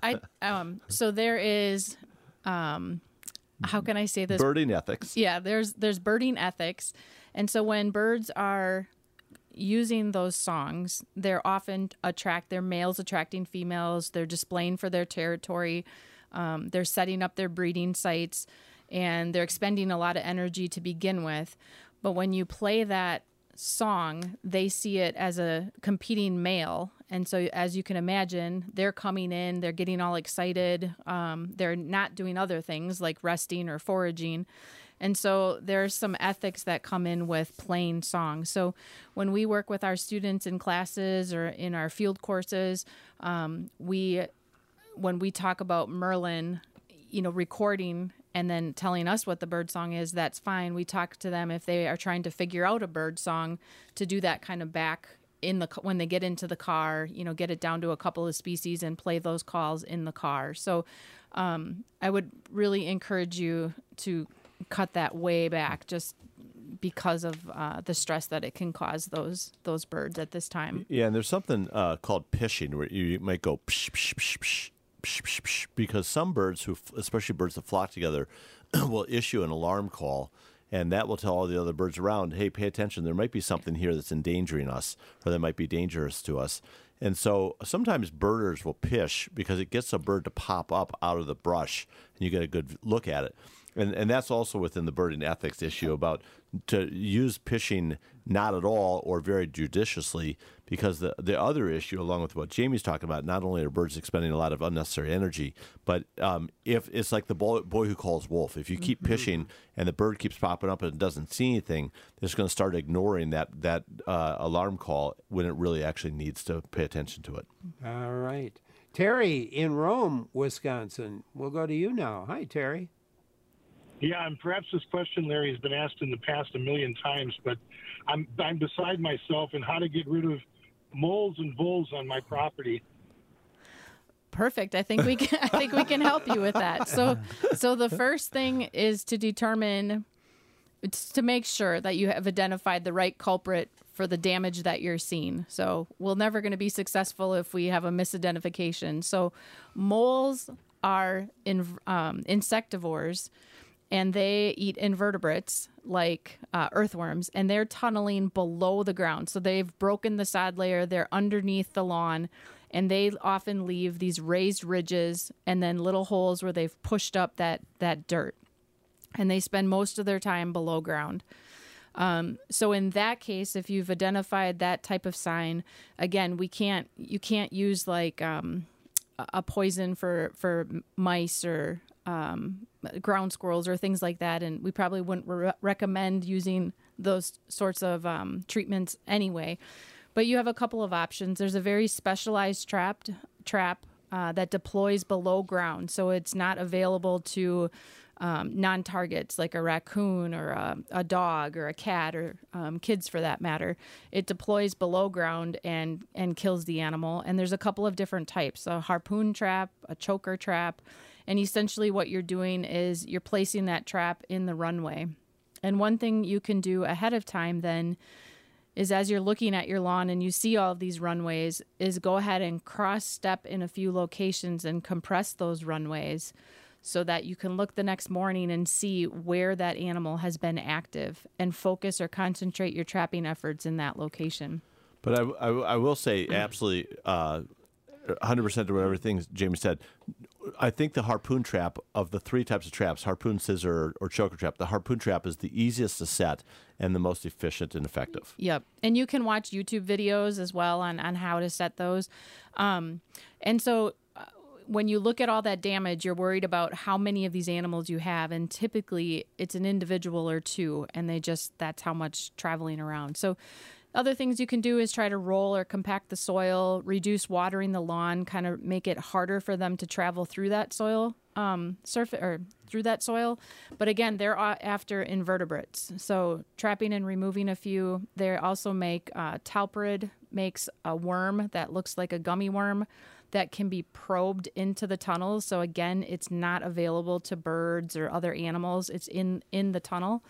so there is, how can I say this? Birding ethics. Yeah, there's birding ethics, and so when birds are using those songs, they're often they're males attracting females, they're displaying for their territory, they're setting up their breeding sites, and they're expending a lot of energy to begin with. But when you play that song, they see it as a competing male. And so as you can imagine, they're coming in, they're getting all excited. They're not doing other things like resting or foraging. And so there's some ethics that come in with playing songs. So when we work with our students in classes or in our field courses, when we talk about Merlin, recording and then telling us what the bird song is, that's fine. We talk to them if they are trying to figure out a bird song to do that kind of back when they get into the car, get it down to a couple of species and play those calls in the car. So I would really encourage you to cut that way back just because of the stress that it can cause those birds at this time. Yeah, and there's something called pishing where you might go psh, psh, psh, psh, psh, psh, psh, because some birds, especially birds that flock together, will issue an alarm call, and that will tell all the other birds around, hey, pay attention, there might be something here that's endangering us, or that might be dangerous to us. And so sometimes birders will pish because it gets a bird to pop up out of the brush, and you get a good look at it. And that's also within the birding ethics issue about to use pitching not at all or very judiciously, because the other issue, along with what Jamie's talking about, not only are birds expending a lot of unnecessary energy, but if it's like the boy who calls wolf, if you keep pitching and the bird keeps popping up and it doesn't see anything, it's going to start ignoring that alarm call when it really actually needs to pay attention to it. All right. Terry in Rome, Wisconsin. We'll go to you now. Hi, Terry. Yeah, and perhaps this question, Larry, has been asked in the past a million times, but I'm beside myself in how to get rid of moles and voles on my property. Perfect. I think we can help you with that. So the first thing is to determine, it's to make sure that you have identified the right culprit for the damage that you're seeing. So we're never going to be successful if we have a misidentification. So moles are insectivores, and they eat invertebrates like earthworms, and they're tunneling below the ground. So they've broken the sod layer, they're underneath the lawn, and they often leave these raised ridges and then little holes where they've pushed up that dirt. And they spend most of their time below ground. So in that case, if you've identified that type of sign, again, you can't use like a poison for mice or ground squirrels or things like that, and we probably wouldn't recommend using those sorts of treatments anyway. But you have a couple of options. There's a very specialized trap that deploys below ground, so it's not available to non-targets like a raccoon or a dog or a cat or kids for that matter. It deploys below ground and kills the animal. And there's a couple of different types: a harpoon trap, a choker trap. And essentially what you're doing is you're placing that trap in the runway. And one thing you can do ahead of time then is, as you're looking at your lawn and you see all of these runways, is go ahead and cross-step in a few locations and compress those runways so that you can look the next morning and see where that animal has been active and focus or concentrate your trapping efforts in that location. But I will say absolutely 100% to whatever things Jamie said. I think the harpoon trap, of the three types of traps, harpoon, scissor, or choker trap, the harpoon trap is the easiest to set and the most efficient and effective. Yep. And you can watch YouTube videos as well on how to set those. And so when you look at all that damage, you're worried about how many of these animals you have. And typically it's an individual or two, and that's how much traveling around. So other things you can do is try to roll or compact the soil, reduce watering the lawn, kind of make it harder for them to travel through that soil, through that soil. But again, they're after invertebrates. So trapping and removing a few. They also make talprid makes a worm that looks like a gummy worm that can be probed into the tunnels. So again, it's not available to birds or other animals. It's in the tunnel.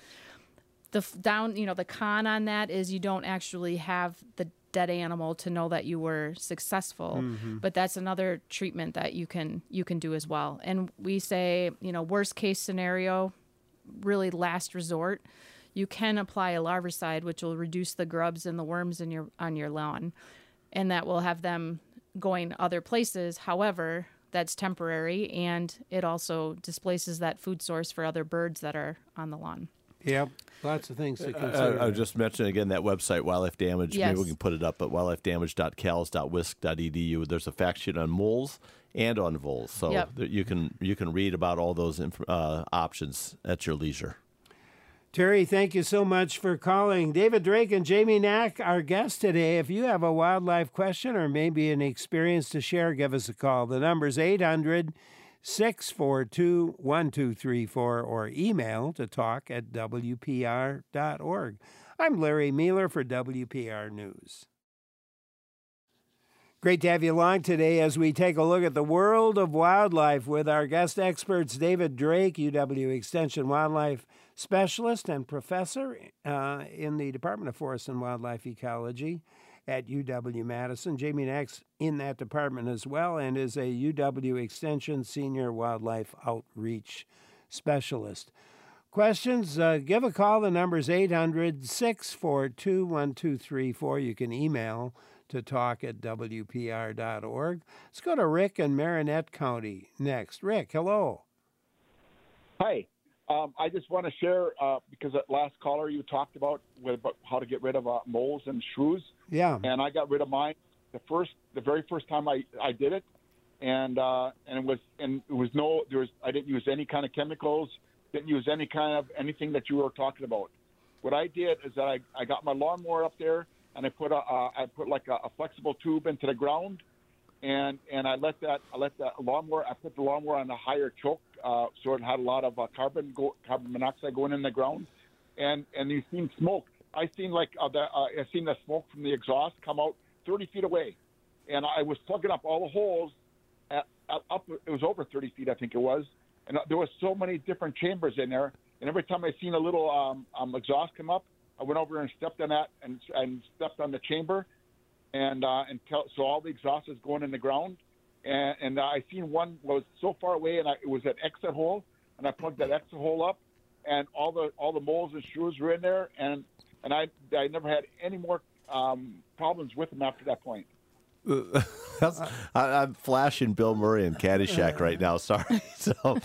The con on that is you don't actually have the dead animal to know that you were successful. But that's another treatment that you can do as well. And we say, worst case scenario, really last resort, you can apply a larvicide, which will reduce the grubs and the worms on your lawn, and that will have them going other places. However, that's temporary, and it also displaces that food source for other birds that are on the lawn. Yep, lots of things to consider. I'll just mention again that website, Wildlife Damage. Yes. Maybe we can put it up, but wildlifedamage.cals.wisc.edu. There's a fact sheet on moles and on voles, so you can read about all those options at your leisure. Terry, thank you so much for calling. David Drake and Jamie Knack, our guests today. If you have a wildlife question or maybe an experience to share, give us a call. The number's 800-642-1234 or email to talk@wpr.org. I'm Larry Mueller for WPR News. Great to have you along today as we take a look at the world of wildlife with our guest experts, David Drake, UW Extension Wildlife Specialist and Professor in the Department of Forest and Wildlife Ecology at UW-Madison. Jamie Knack's in that department as well and is a UW Extension Senior Wildlife Outreach Specialist. Questions, give a call. The number's 800-642-1234. You can email to talk@wpr.org. Let's go to Rick in Marinette County next. Rick, hello. Hi. I just want to share because at last caller you talked about how to get rid of moles and shrews. Yeah. And I got rid of mine the very first time I did it, and it was I didn't use any kind of chemicals, didn't use anything that you were talking about. What I did is that I got my lawnmower up there and I put like a flexible tube into the ground, and I let the lawnmower. I put the lawnmower on a higher choke, so it had a lot of carbon monoxide going in the ground, and you seen smoke. I seen the smoke from the exhaust come out 30 feet away, and I was plugging up all the holes. Up, it was over 30 feet, I think it was, and there was so many different chambers in there. And every time I seen a little exhaust come up, I went over and stepped on that and stepped on the chamber, so all the exhaust is going in the ground. And I seen one was so far away, and it was an exit hole, and I plugged that exit hole up, and all the moles and shrews were in there, and I never had any more problems with them after that point. I'm flashing Bill Murray in Caddyshack right now. Sorry. So,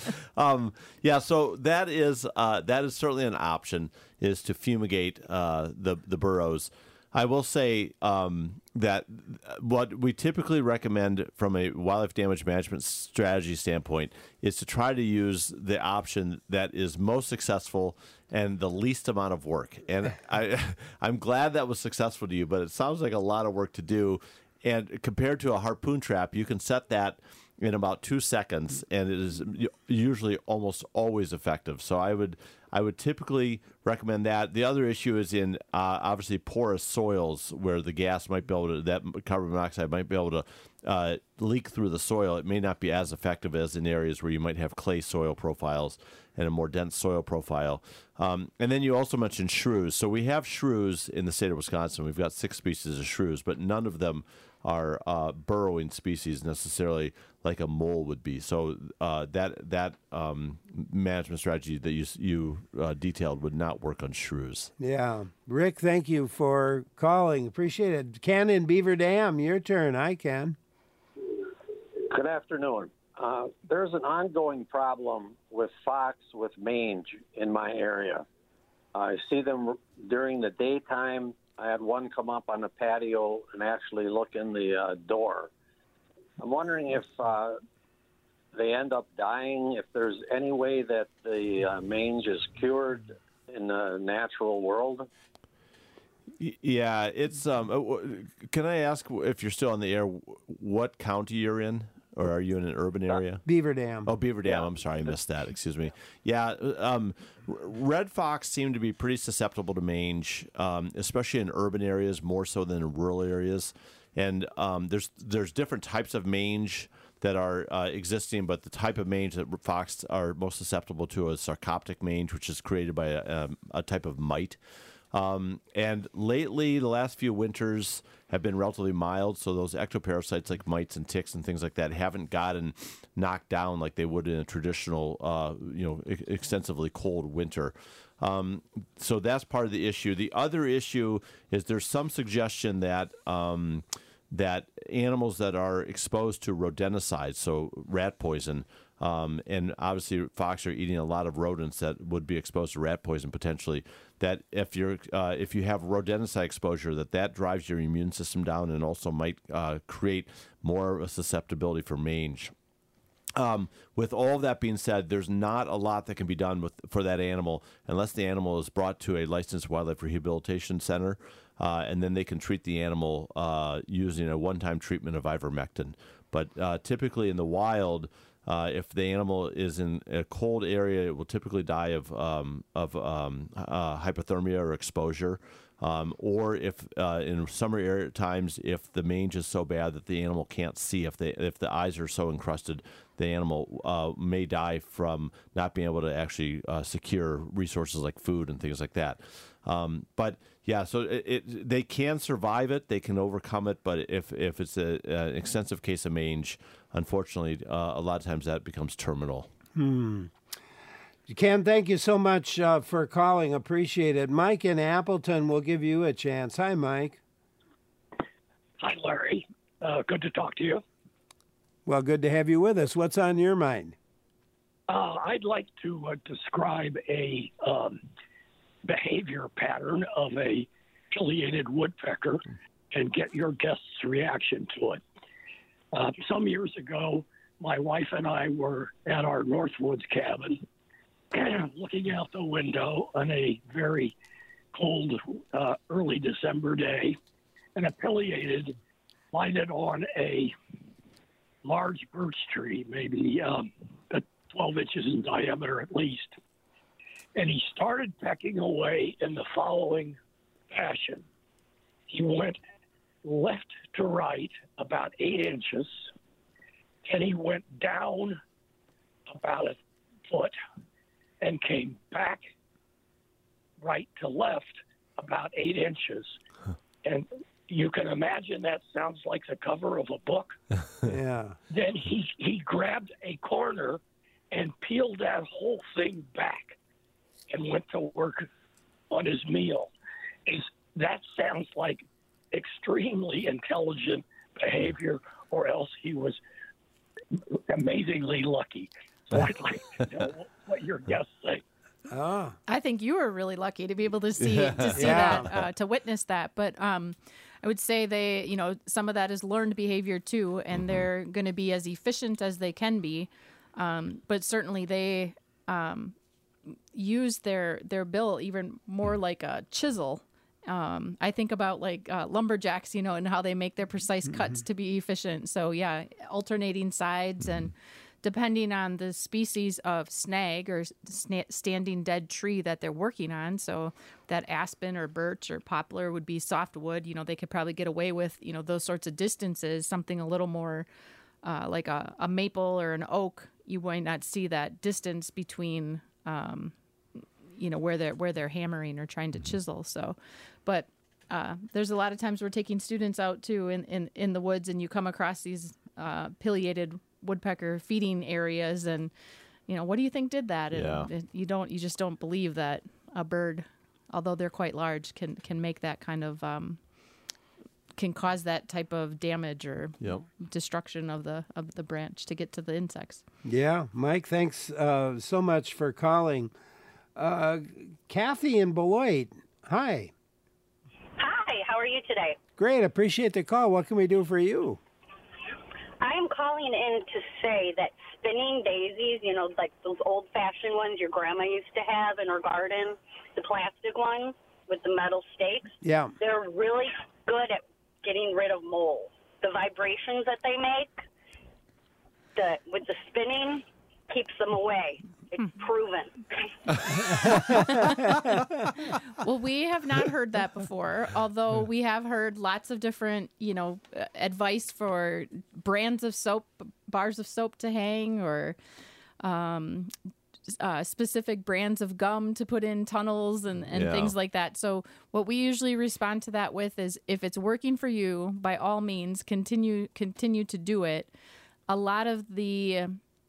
so that is certainly an option, is to fumigate the burrows. I will say that what we typically recommend from a wildlife damage management strategy standpoint is to try to use the option that is most successful and the least amount of work. And I'm glad that was successful to you, but it sounds like a lot of work to do. And compared to a harpoon trap, you can set that in about 2 seconds, and it is usually almost always effective. So I would typically recommend that. The other issue is in obviously porous soils where the gas might be able to, that carbon monoxide might be able to leak through the soil. It may not be as effective as in areas where you might have clay soil profiles and a more dense soil profile. And then you also mentioned shrews. So we have shrews in the state of Wisconsin. We've got 6 species of shrews, but none of them are burrowing species necessarily like a mole would be. So that management strategy that you detailed would not work on shrews. Yeah. Rick, thank you for calling. Appreciate it. Ken in Beaver Dam, your turn. Hi, Ken. Good afternoon. There's an ongoing problem with fox with mange in my area. I see them during the daytime. I had one come up on the patio and actually look in the door. I'm wondering if they end up dying, if there's any way that the mange is cured in the natural world. Yeah, it's. Can I ask, if you're still on the air, what county you're in? Or are you in an urban area? Beaver Dam. Oh, Beaver Dam. I'm sorry, I missed that. Excuse me. Yeah, red fox seem to be pretty susceptible to mange, especially in urban areas, more so than in rural areas. And there's different types of mange that are existing, but the type of mange that fox are most susceptible to is sarcoptic mange, which is created by a type of mite. And lately, the last few winters have been relatively mild, so those ectoparasites like mites and ticks and things like that haven't gotten knocked down like they would in a traditional, extensively cold winter. So that's part of the issue. The other issue is there's some suggestion that that animals that are exposed to rodenticides, so rat poison, and obviously fox are eating a lot of rodents that would be exposed to rat poison potentially, that if you have rodenticide exposure, that drives your immune system down and also might create more of a susceptibility for mange. With all of that being said, there's not a lot that can be done for that animal unless the animal is brought to a licensed wildlife rehabilitation center, and then they can treat the animal using a one-time treatment of ivermectin. But typically in the wild, if the animal is in a cold area, it will typically die of hypothermia or exposure. Or if in summer times, if the mange is so bad that the animal can't see, if the eyes are so encrusted, the animal may die from not being able to actually secure resources like food and things like that. But yeah, so they can survive it, they can overcome it, but if it's an extensive case of mange, unfortunately, a lot of times that becomes terminal. Ken, thank you so much for calling. Appreciate it. Mike in Appleton will give you a chance. Hi, Mike. Hi, Larry. Good to talk to you. Well, good to have you with us. What's on your mind? I'd like to describe a behavior pattern of a pileated woodpecker and get your guest's reaction to it. Some years ago, my wife and I were at our Northwoods cabin looking out the window on a very cold early December day, and a pileated lighted on a large birch tree, maybe 12 inches in diameter at least. And he started pecking away in the following fashion. He went left to right about 8 inches, and he went down about a foot and came back right to left about 8 inches. And you can imagine that sounds like the cover of a book. Yeah. Then he grabbed a corner and peeled that whole thing back and went to work on his meal. That sounds like extremely intelligent behavior, or else he was amazingly lucky. So I'd like to know what your guests say. Oh. I think you were really lucky to be able to see Yeah. that, to witness that. But I would say some of that is learned behavior too, and they're going to be as efficient as they can be. But certainly they use their bill even more like a chisel. I think about lumberjacks, and how they make their precise cuts to be efficient. So yeah, alternating sides and depending on the species of snag or standing dead tree that they're working on. So that aspen or birch or poplar would be softwood. They could probably get away with, those sorts of distances. Something a little more like a maple or an oak, you might not see that distance between, where they're hammering or trying to chisel. So, but there's a lot of times we're taking students out too in the woods, and you come across these pileated woodpecker feeding areas, and what do you think did that? And you just don't believe that a bird, although they're quite large, can make that kind of can cause that type of damage or destruction of the branch to get to the insects. Yeah, Mike, thanks so much for calling. Kathy in Beloit, hi. Hi, how are you today? Great, appreciate the call. What can we do for you? I am calling in to say that spinning daisies, like those old-fashioned ones your grandma used to have in her garden, the plastic ones with the metal stakes, they're really good at getting rid of mold. The vibrations that they make with the spinning keeps them away. It's proven. Well, we have not heard that before, although we have heard lots of different, advice for brands of soap, bars of soap to hang, or specific brands of gum to put in tunnels and things like that. So what we usually respond to that with is, if it's working for you, by all means, continue to do it. A lot of the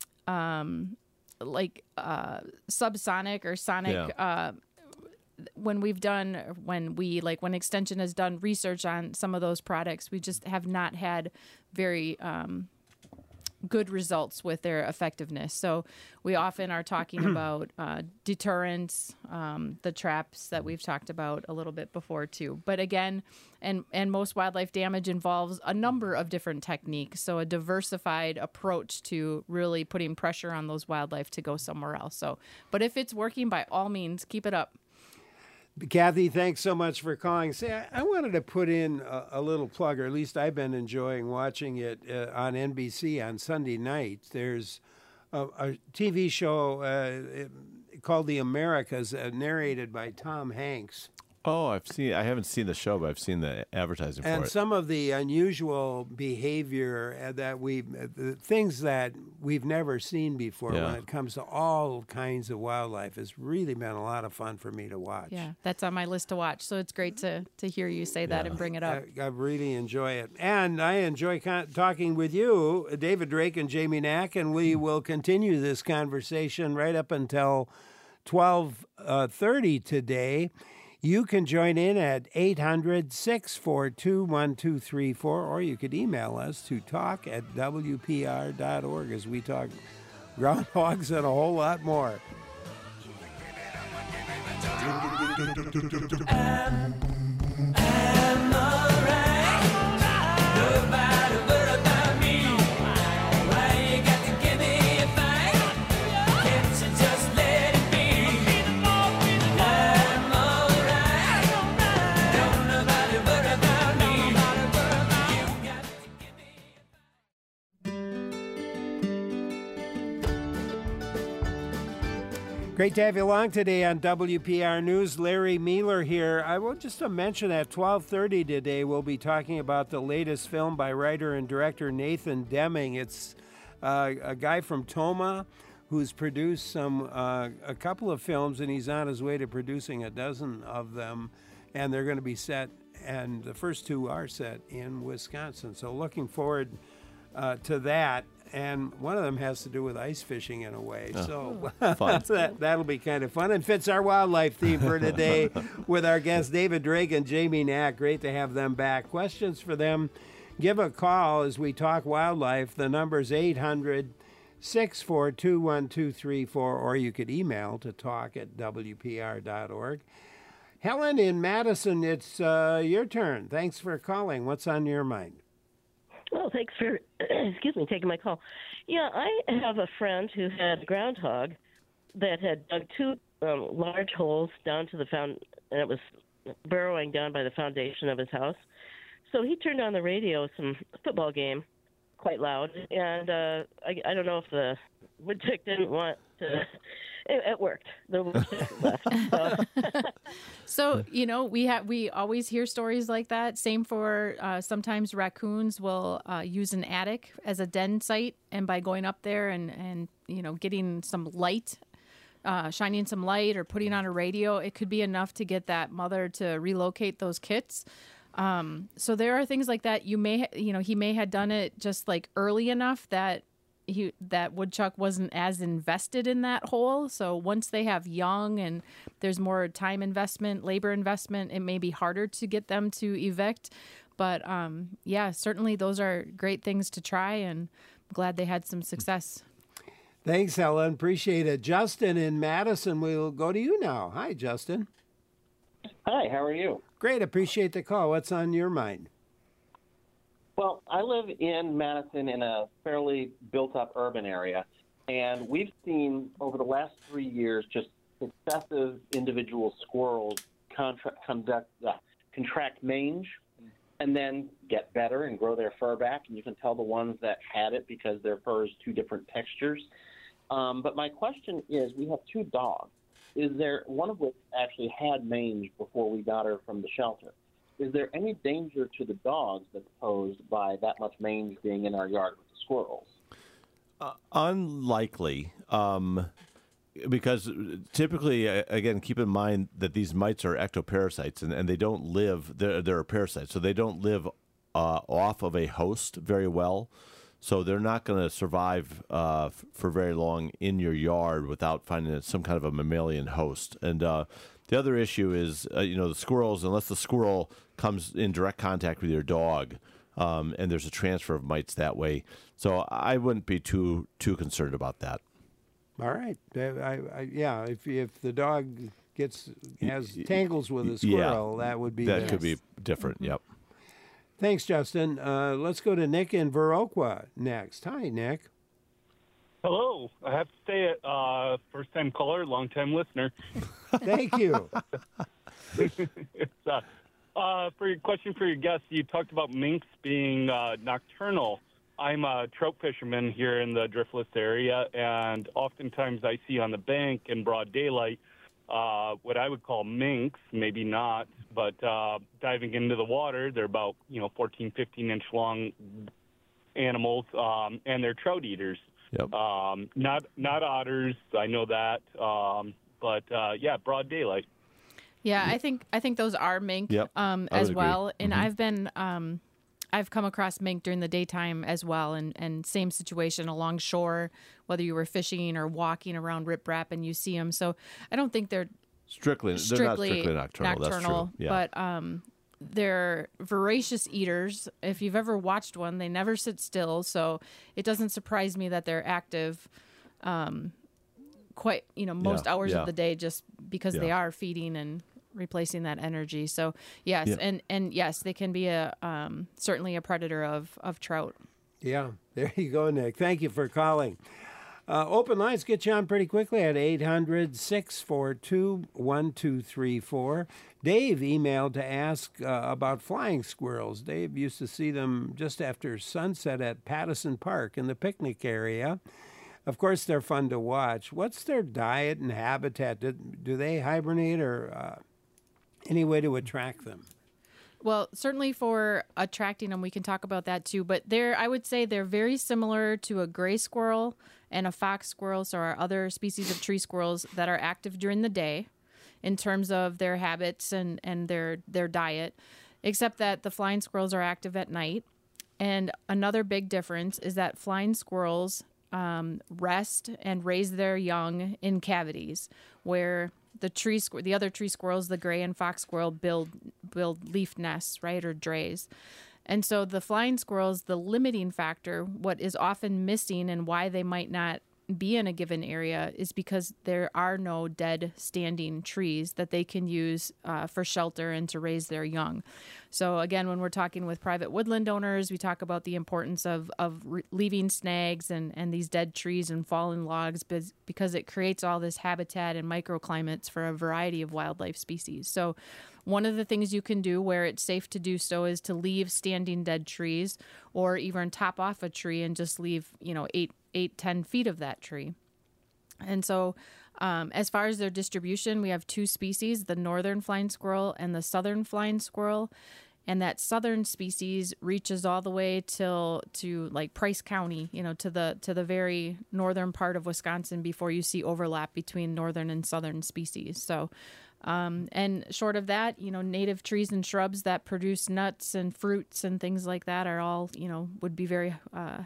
subsonic or sonic when Extension has done research on some of those products, we just have not had very good results with their effectiveness. So we often are talking about deterrence, the traps that we've talked about a little bit before too. But again, and most wildlife damage involves a number of different techniques. So a diversified approach to really putting pressure on those wildlife to go somewhere else. So, but if it's working, by all means, keep it up. Kathy, thanks so much for calling. Say, I wanted to put in a little plug, or at least I've been enjoying watching it on NBC on Sunday night. There's a TV show called The Americas, narrated by Tom Hanks. Oh, I haven't seen the show, but I've seen the advertising for it. And some of the unusual behavior that things that we've never seen before when it comes to all kinds of wildlife, has really been a lot of fun for me to watch. Yeah, that's on my list to watch. So it's great to hear you say that and bring it up. I really enjoy it. And I enjoy talking with you, David Drake and Jamie Knack, and we will continue this conversation right up until 12:30 today. You can join in at 800-642-1234, or you could email us to talk@wpr.org as we talk groundhogs, and a whole lot more. Great to have you along today on WPR News. Larry Mealer here. I will just mention at 12:30 today we'll be talking about the latest film by writer and director Nathan Deming. It's a guy from Toma who's produced a couple of films, and he's on his way to producing a dozen of them, and they're going to be set, and the first two are set in Wisconsin. So looking forward to that. And one of them has to do with ice fishing in a way. So that'll be kind of fun and fits our wildlife theme for today with our guests David Drake and Jamie Knack. Great to have them back. Questions for them, give a call as we talk wildlife. The number's 800-642-1234, or you could email to talk@wpr.org. Helen in Madison, it's your turn. Thanks for calling. What's on your mind? Well, thanks for, taking my call. Yeah, I have a friend who had a groundhog that had dug two large holes down to the and it was burrowing down by the foundation of his house. So he turned on the radio, some football game, quite loud, and I don't know if the woodchuck didn't want to. It worked. The woodchuck left. So we always hear stories like that. Same for sometimes raccoons will use an attic as a den site, and by going up there and getting some light, shining some light or putting on a radio, it could be enough to get that mother to relocate those kits. So there are things like that. He may have done it just like early enough that that woodchuck wasn't as invested in that hole. So once they have young and there's more time investment, labor investment, it may be harder to get them to evict. But certainly those are great things to try, and I'm glad they had some success. Thanks, Helen. Appreciate it. Justin in Madison, we'll go to you now. Hi, Justin. Hi, how are you? Great. Appreciate the call. What's on your mind? Well, I live in Madison in a fairly built-up urban area, and we've seen over the last 3 years just successive individual squirrels contract mange and then get better and grow their fur back, and you can tell the ones that had it because their fur is two different textures. But my question is, we have two dogs. Is there one of which actually had mange before we got her from the shelter? Is there any danger to the dogs that's posed by that much mange being in our yard with the squirrels? Unlikely, because typically, again, keep in mind that these mites are ectoparasites, and they don't live, they're parasites, so they don't live off of a host very well. So they're not going to survive for very long in your yard without finding some kind of a mammalian host. And the other issue is, the squirrels, unless the squirrel comes in direct contact with your dog, and there's a transfer of mites that way. So I wouldn't be too concerned about that. All right. If the dog has tangles with a squirrel, that would be could be different. Yep. Thanks, Justin. Let's go to Nick in Viroqua next. Hi, Nick. Hello. I have to say it. First-time caller, long-time listener. Thank you. It's for your question for your guest. You talked about minks being nocturnal. I'm a trout fisherman here in the Driftless area, and oftentimes I see on the bank in broad daylight what I would call minks, maybe not, but diving into the water. They're about 14, 15-inch long animals, and they're trout eaters. Yep. Not otters. I know that, but broad daylight. Yeah, I think those are mink as well, and I've come across mink during the daytime as well, and same situation along shore, whether you were fishing or walking around Rip Rap and you see them. So I don't think they're strictly not strictly nocturnal. That's true. Yeah. But they're voracious eaters. If you've ever watched one, they never sit still. So it doesn't surprise me that they're active quite, most hours of the day, just because they Yeah. are feeding and replacing that energy. So yes, Yeah. and yes, they can be certainly a predator of trout. Yeah, there you go, Nick. Thank you for calling. Open lines get you on pretty quickly at 800-642-1234. Dave emailed to ask about flying squirrels. Dave used to see them just after sunset at Pattison Park in the picnic area. Of course, they're fun to watch. What's their diet and habitat? Do they hibernate or any way to attract them? Well, certainly for attracting them, we can talk about that too. But I would say they're very similar to a gray squirrel and a fox squirrel, so our other species of tree squirrels that are active during the day in terms of their habits and their diet, except that the flying squirrels are active at night. And another big difference is that flying squirrels rest and raise their young in cavities, where the other tree squirrels, the gray and fox squirrel, build leaf nests, right, or drays. And so the flying squirrels, the limiting factor, what is often missing and why they might not be in a given area is because there are no dead standing trees that they can use for shelter and to raise their young. So again, when we're talking with private woodland owners, we talk about the importance of leaving snags and these dead trees and fallen logs because it creates all this habitat and microclimates for a variety of wildlife species. So one of the things you can do where it's safe to do so is to leave standing dead trees or even top off a tree and just leave, 10 feet of that tree. And so as far as their distribution, we have two species, the northern flying squirrel and the southern flying squirrel. And that southern species reaches all the way to like Price County, to the very northern part of Wisconsin before you see overlap between northern and southern species. So and short of that, native trees and shrubs that produce nuts and fruits and things like that are all, would be very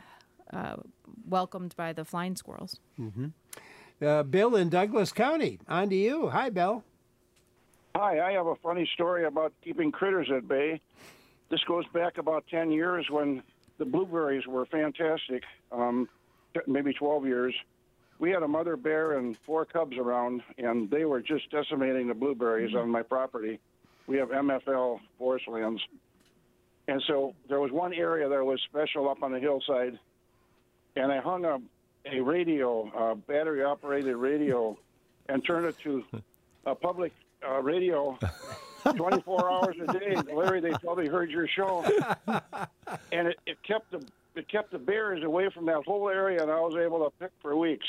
welcomed by the flying squirrels. Mm-hmm. Bill in Douglas County, on to you. Hi, Bill. Hi, I have a funny story about keeping critters at bay. This goes back about 10 years when the blueberries were fantastic, maybe 12 years. We had a mother bear and 4 cubs around, and they were just decimating the blueberries on my property. We have MFL forest lands. And so there was one area that was special up on the hillside, and I hung a radio, battery-operated radio, and turned it to a public radio 24 hours a day. Larry, they probably heard your show. And it kept the bears away from that whole area, and I was able to pick for weeks.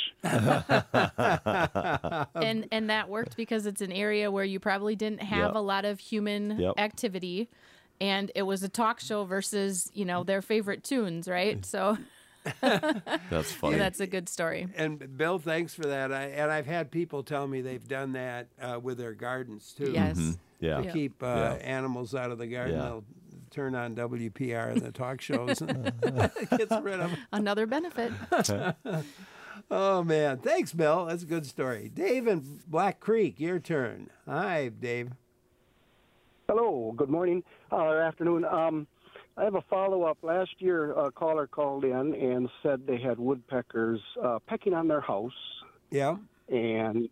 And that worked because it's an area where you probably didn't have a lot of human activity, and it was a talk show versus, their favorite tunes, right? So that's funny. That's a good story. And Bill, thanks for that. I've had people tell me they've done that with their gardens too. Yes. Mm-hmm. Yeah. To keep animals out of the garden, they'll turn on WPR and the talk shows and gets rid of them. Another benefit. Oh, man. Thanks, Bill. That's a good story. Dave in Black Creek, your turn. Hi, Dave. Hello. Good morning or afternoon. I have a follow-up. Last year, a caller called in and said they had woodpeckers pecking on their house. Yeah. And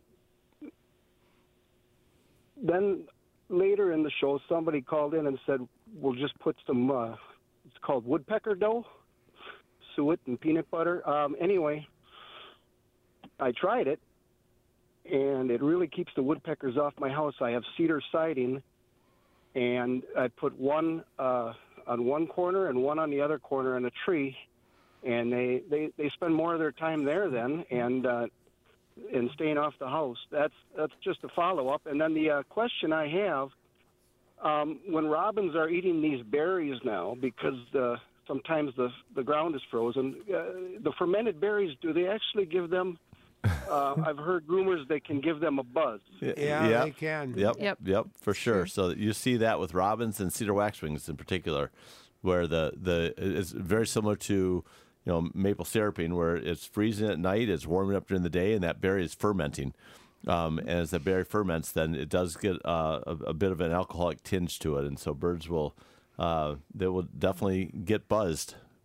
then later in the show, somebody called in and said, we'll just put some, it's called woodpecker dough, suet and peanut butter. Anyway, I tried it, and it really keeps the woodpeckers off my house. I have cedar siding, and I put one on one corner and one on the other corner in a tree, and they spend more of their time there then and staying off the house. That's just a follow-up. And then the question I have, when robins are eating these berries now, because sometimes the ground is frozen, the fermented berries, do they actually give them, I've heard rumors they can give them a buzz. Yeah, they can. Yep, for sure. So you see that with robins and cedar waxwings in particular, where it's very similar to maple syrupine, where it's freezing at night, it's warming up during the day, and that berry is fermenting. And as the berry ferments, then it does get a bit of an alcoholic tinge to it, and so birds will definitely get buzzed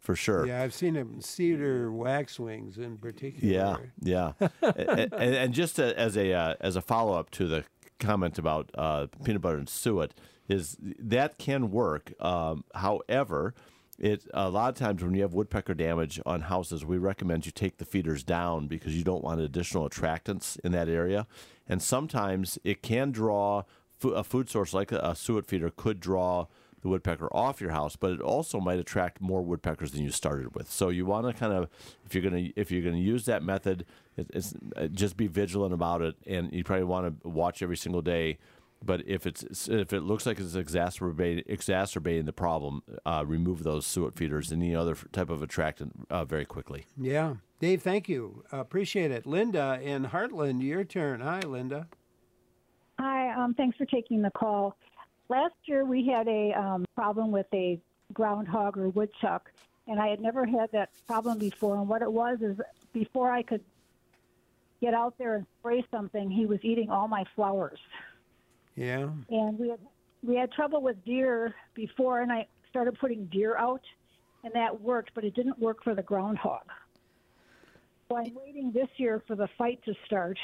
for sure. Yeah, I've seen them cedar waxwings in particular. Yeah. and just as a follow up to the comment about peanut butter and suet, is that can work. However, a lot of times when you have woodpecker damage on houses, we recommend you take the feeders down because you don't want additional attractants in that area. And sometimes it can draw a food source like a suet feeder could draw the woodpecker off your house, but it also might attract more woodpeckers than you started with. So you want to kind of, if you're gonna use that method, just be vigilant about it, and you probably want to watch every single day. But if it looks like it's exacerbating the problem, remove those suet feeders and any other type of attractant very quickly. Yeah, Dave, thank you, appreciate it. Linda in Heartland, your turn. Hi, Linda. Hi, thanks for taking the call. Last year we had a problem with a groundhog or woodchuck, and I had never had that problem before. And what it was is before I could get out there and spray something, he was eating all my flowers. Yeah. And we had trouble with deer before, and I started putting deer out, and that worked, but it didn't work for the groundhog. So I'm waiting this year for the fight to start.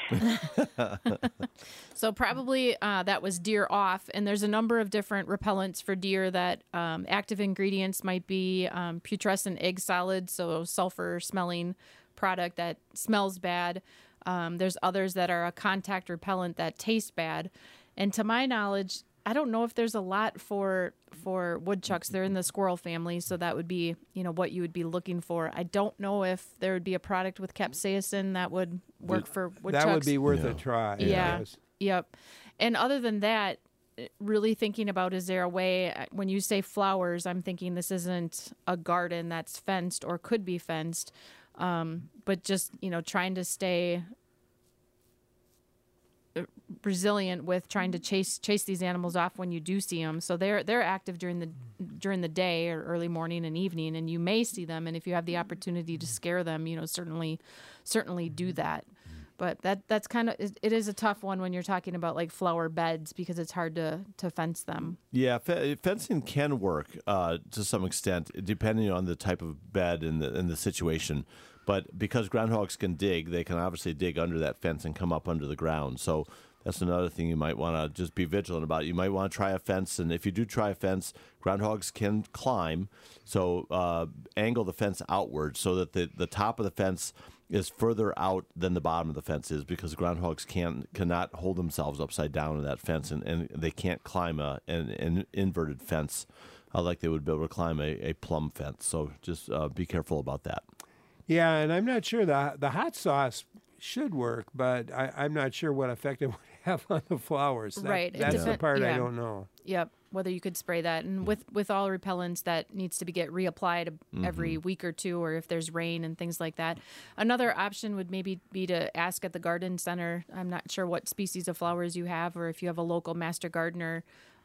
So probably that was deer off, and there's a number of different repellents for deer that active ingredients might be putrescent egg solid, so sulfur-smelling product that smells bad. There's others that are a contact repellent that tastes bad. And to my knowledge, I don't know if there's a lot for woodchucks. They're in the squirrel family, so that would be, what you would be looking for. I don't know if there would be a product with capsaicin that would work for woodchucks. That would be worth a try. Yeah. Yes. Yep. And other than that, really thinking about, is there a way, when you say flowers, I'm thinking this isn't a garden that's fenced or could be fenced, but just, trying to stay resilient with trying to chase these animals off when you do see them. So they're active during the day or early morning and evening, and you may see them. And if you have the opportunity to scare them, certainly do that. But that's kind of, it is a tough one when you're talking about like flower beds because it's hard to fence them. Yeah, fencing can work to some extent, depending on the type of bed and the situation. But because groundhogs can dig, they can obviously dig under that fence and come up under the ground. So that's another thing you might want to just be vigilant about. You might want to try a fence, and if you do try a fence, groundhogs can climb. So angle the fence outward so that the top of the fence is further out than the bottom of the fence is, because groundhogs cannot hold themselves upside down in that fence, and they can't climb an inverted fence like they would be able to climb a plumb fence. So just be careful about that. Yeah, and I'm not sure the hot sauce should work, but I'm not sure what effect it would have on the flowers. Right. That's the part I don't know. Yep. Whether you could spray that. And with all repellents, that needs to get reapplied every week or two, or if there's rain and things like that. Another option would maybe be to ask at the garden center. I'm not sure what species of flowers you have, or if you have a local master gardener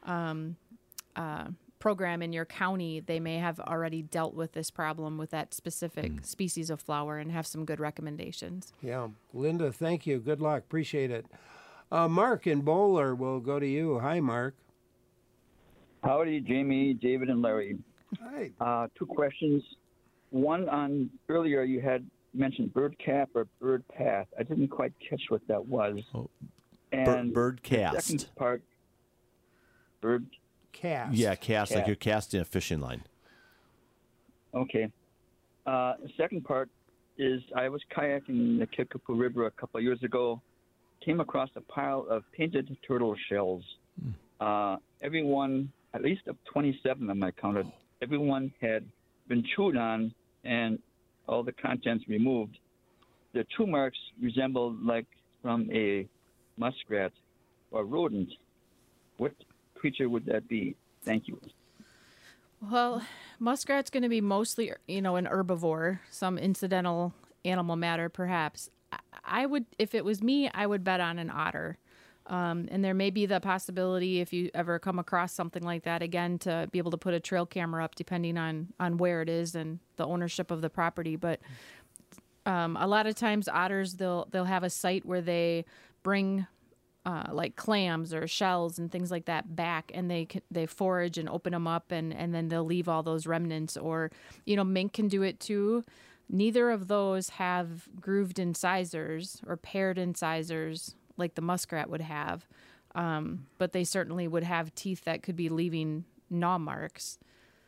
program in your county, they may have already dealt with this problem with that specific species of flower and have some good recommendations. Yeah. Linda, thank you. Good luck. Appreciate it. Mark in Bowler will go to you. Hi, Mark. Howdy, Jamie, David, and Larry. Hi. Two questions. One on earlier you had mentioned bird cap or bird path. I didn't quite catch what that was. And bird cast. The second part, bird cast. Yeah, cast, like you're casting a fishing line. Okay. The second part is I was kayaking the Kickapoo River a couple of years ago, came across a pile of painted turtle shells. Everyone, at least of 27 of them I counted, everyone had been chewed on and all the contents removed. The chew marks resembled like from a muskrat or rodent. What creature would that be? Thank you. Well, muskrat's going to be mostly, an herbivore, some incidental animal matter, perhaps. I would, if it was me, I would bet on an otter. And there may be the possibility, if you ever come across something like that, again, to be able to put a trail camera up, depending on where it is and the ownership of the property. But a lot of times otters, they'll have a site where they bring like clams or shells and things like that back, and they forage and open them up, and then they'll leave all those remnants. Or, mink can do it too. Neither of those have grooved incisors or paired incisors like the muskrat would have, but they certainly would have teeth that could be leaving gnaw marks.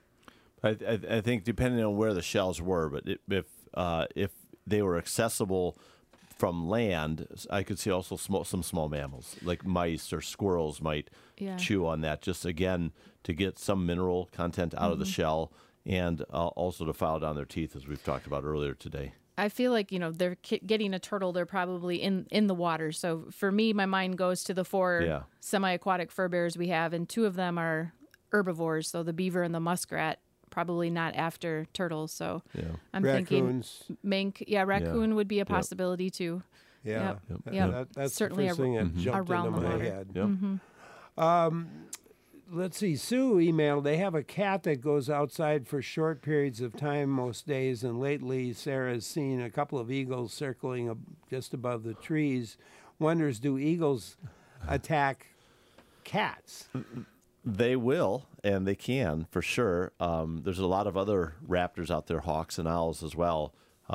I think depending on where the shells were, but if they were accessible from land, I could see also some small mammals like mice or squirrels might chew on that, just again to get some mineral content out of the shell, and also to file down their teeth, as we've talked about earlier today. I feel like, they're getting a turtle, they're probably in the water. So for me, my mind goes to the 4 semi-aquatic fur bears we have, and 2 of them are herbivores, so the beaver and the muskrat. Probably not after turtles, so I'm Raccoons. thinking mink. Yeah, raccoon would be a possibility too. Yeah, that's certainly the first thing that jumped around into the my water. head. Mm-hmm. Let's see. Sue emailed. They have a cat that goes outside for short periods of time most days, and lately Sarah's seen a couple of eagles circling just above the trees. Wonders, do eagles attack cats? They will, and they can, for sure. There's a lot of other raptors out there, hawks and owls as well.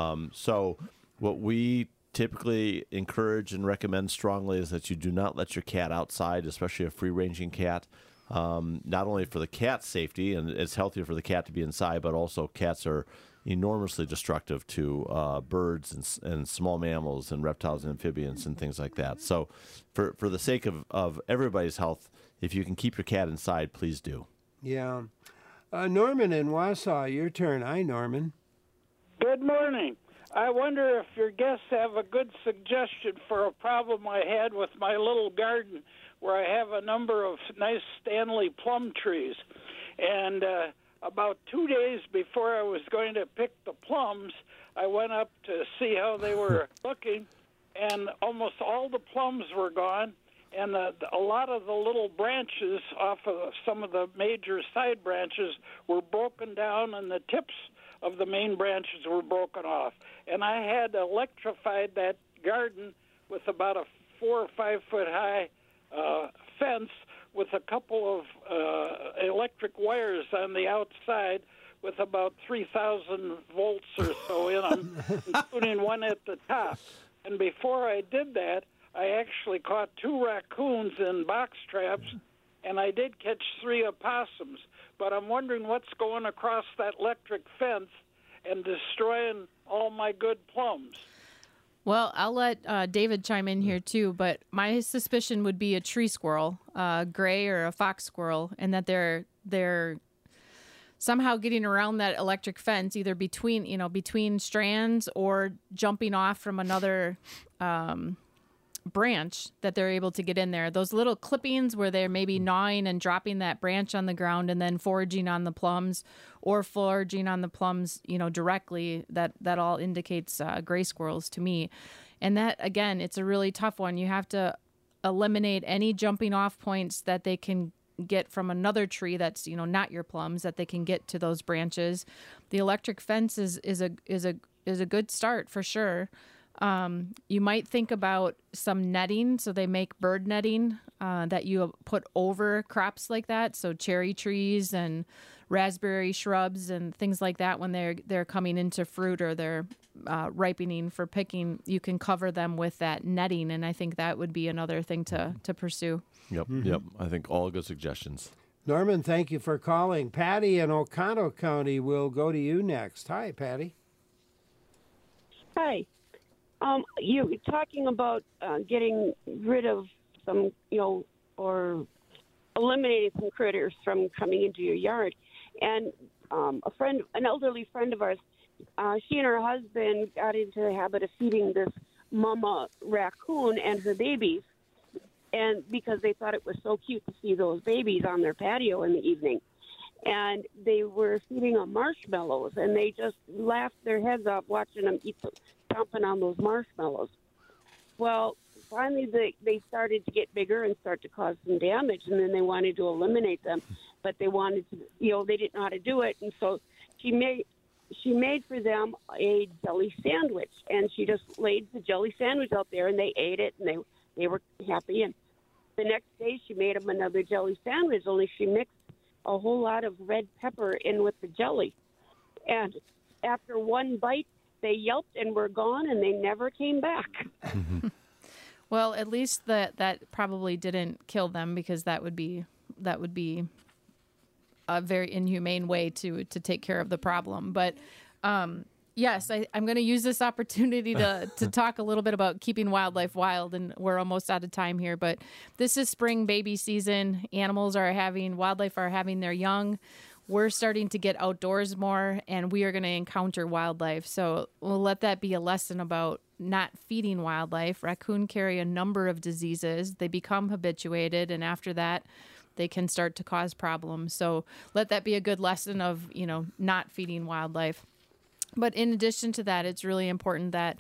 So what we typically encourage and recommend strongly is that you do not let your cat outside, especially a free-ranging cat, not only for the cat's safety, and it's healthier for the cat to be inside, but also cats are enormously destructive to birds and small mammals and reptiles and amphibians and things like that. So for the sake of everybody's health, if you can keep your cat inside, please do. Yeah. Norman in Wausau, your turn. Hi, Norman. Good morning. I wonder if your guests have a good suggestion for a problem I had with my little garden, where I have a number of nice Stanley plum trees. And about 2 days before I was going to pick the plums, I went up to see how they were looking, and almost all the plums were gone. And a lot of the little branches off of some of the major side branches were broken down, and the tips of the main branches were broken off. And I had electrified that garden with about a 4 or 5 foot high fence with a couple of electric wires on the outside with about 3,000 volts or so in them, including one at the top. And before I did that, I actually caught 2 raccoons in box traps, and I did catch 3 opossums. But I'm wondering what's going across that electric fence and destroying all my good plums. Well, I'll let David chime in here too, but my suspicion would be a tree squirrel, gray or a fox squirrel, and that they're somehow getting around that electric fence, either between strands or jumping off from another branch that they're able to get in there. Those little clippings where they're maybe gnawing and dropping that branch on the ground and then foraging on the plums, or foraging on the plums, directly, that all indicates gray squirrels to me. And that, again, it's a really tough one. You have to eliminate any jumping off points that they can get from another tree that's, not your plums, that they can get to those branches. The electric fence is a good start for sure. You might think about some netting. So they make bird netting that you put over crops like that. So cherry trees and raspberry shrubs and things like that, when they're coming into fruit or they're ripening for picking, you can cover them with that netting. And I think that would be another thing to pursue. Yep. I think all good suggestions. Norman, thank you for calling. Patty in Oconto County will go to you next. Hi, Patty. Hi. You were talking about getting rid of some, or eliminating some critters from coming into your yard. And an elderly friend of ours, she and her husband got into the habit of feeding this mama raccoon and her babies, and because they thought it was so cute to see those babies on their patio in the evening. And they were feeding them marshmallows, and they just laughed their heads off watching them stomping on those marshmallows. Well, finally they started to get bigger and start to cause some damage, and then they wanted to eliminate them, but they wanted to, they didn't know how to do it, and so she made for them a jelly sandwich, and she just laid the jelly sandwich out there, and they ate it, and they were happy. And The next day, she made them another jelly sandwich, only she mixed a whole lot of red pepper in with the jelly. And after one bite, they yelped and were gone, and they never came back. Well, at least that probably didn't kill them, because that would be a very inhumane way to take care of the problem. But yes, I'm going to use this opportunity to talk a little bit about keeping wildlife wild, and we're almost out of time here. But this is spring baby season. Wildlife are having their young. We're starting to get outdoors more, and we are going to encounter wildlife. So we'll let that be a lesson about not feeding wildlife. Raccoon carry a number of diseases. They become habituated, and after that, they can start to cause problems. So let that be a good lesson of, not feeding wildlife. But in addition to that, it's really important that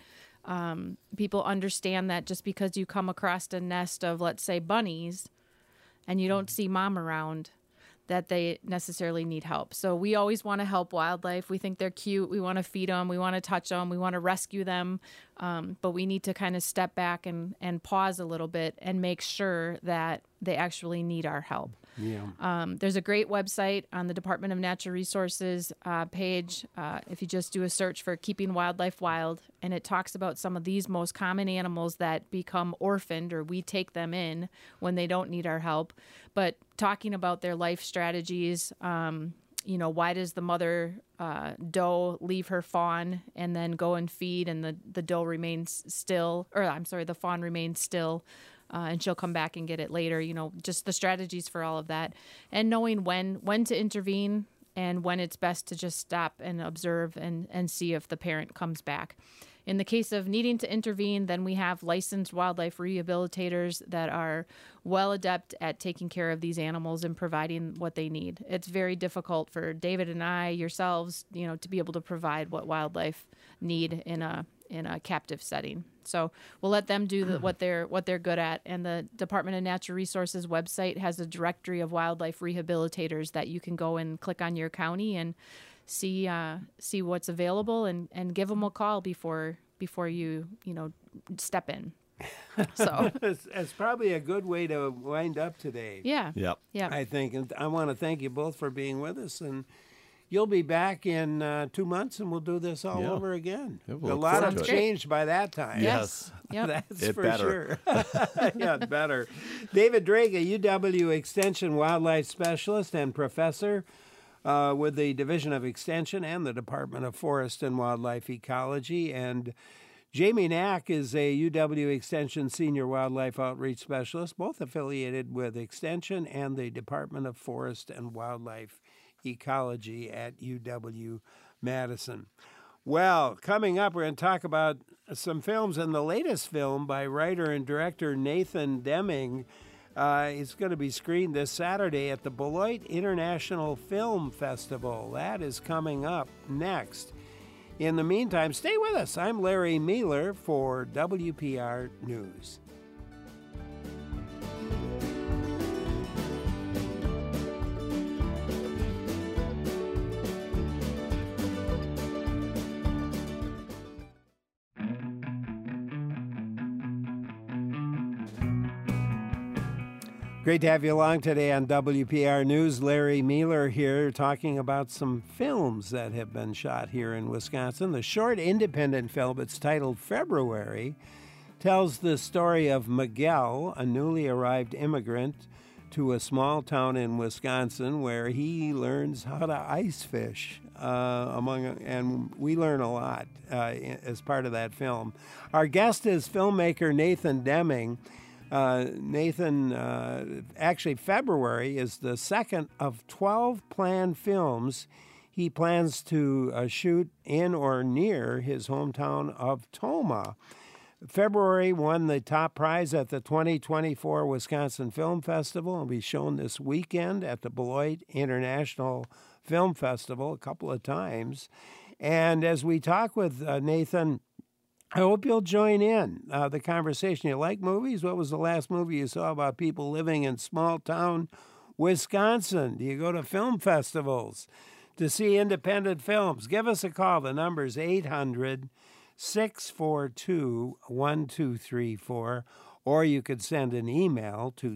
people understand that just because you come across a nest of, let's say, bunnies, and you don't see mom around, that they necessarily need help. So we always want to help wildlife. We think they're cute. We want to feed them. We want to touch them. We want to rescue them. But we need to kind of step back and pause a little bit and make sure that they actually need our help. Yeah. There's a great website on the Department of Natural Resources page. If you just do a search for Keeping Wildlife Wild, and it talks about some of these most common animals that become orphaned, or we take them in when they don't need our help. But talking about their life strategies, why does the mother doe leave her fawn and then go and feed, and the doe remains still, the fawn remains still, and she'll come back and get it later. Just the strategies for all of that, and knowing when to intervene and when it's best to just stop and observe and see if the parent comes back. In the case of needing to intervene, then we have licensed wildlife rehabilitators that are well adept at taking care of these animals and providing what they need. It's very difficult for David and I, yourselves, to be able to provide what wildlife need in a captive setting. So we'll let them do what they're good at. And the Department of Natural Resources website has a directory of wildlife rehabilitators that you can go and click on your county and see what's available and give them a call before you step in. So it's probably a good way to wind up today. Yeah. Yep. Yeah. I think, and I want to thank you both for being with us, and you'll be back in 2 months, and we'll do this all over again. Yeah, we'll a look lot forward has to it. changed by that time. Yes. Yep. That's It for better. sure. Yeah, better. David Drake, a UW Extension wildlife specialist and professor with the Division of Extension and the Department of Forest and Wildlife Ecology. And Jamie Knack is a UW Extension Senior Wildlife Outreach Specialist, both affiliated with Extension and the Department of Forest and Wildlife Ecology at UW-Madison. Well, coming up, we're going to talk about some films, and the latest film by writer and director Nathan Deming is going to be screened this Saturday at the Beloit International Film Festival. That is coming up next. In the meantime, stay with us. I'm Larry Mueller for WPR News. Great to have you along today on WPR News. Larry Mueller here talking about some films that have been shot here in Wisconsin. The short independent film, it's titled February, tells the story of Miguel, a newly arrived immigrant to a small town in Wisconsin where he learns how to ice fish. And we learn a lot as part of that film. Our guest is filmmaker Nathan Deming. Actually, February is the second of 12 planned films he plans to shoot in or near his hometown of Tomah. February won the top prize at the 2024 Wisconsin Film Festival. It'll be shown this weekend at the Beloit International Film Festival a couple of times. And as we talk with Nathan, I hope you'll join in the conversation. You like movies? What was the last movie you saw about people living in small-town Wisconsin? Do you go to film festivals to see independent films? Give us a call. The number's 800-642-1234. or you could send an email to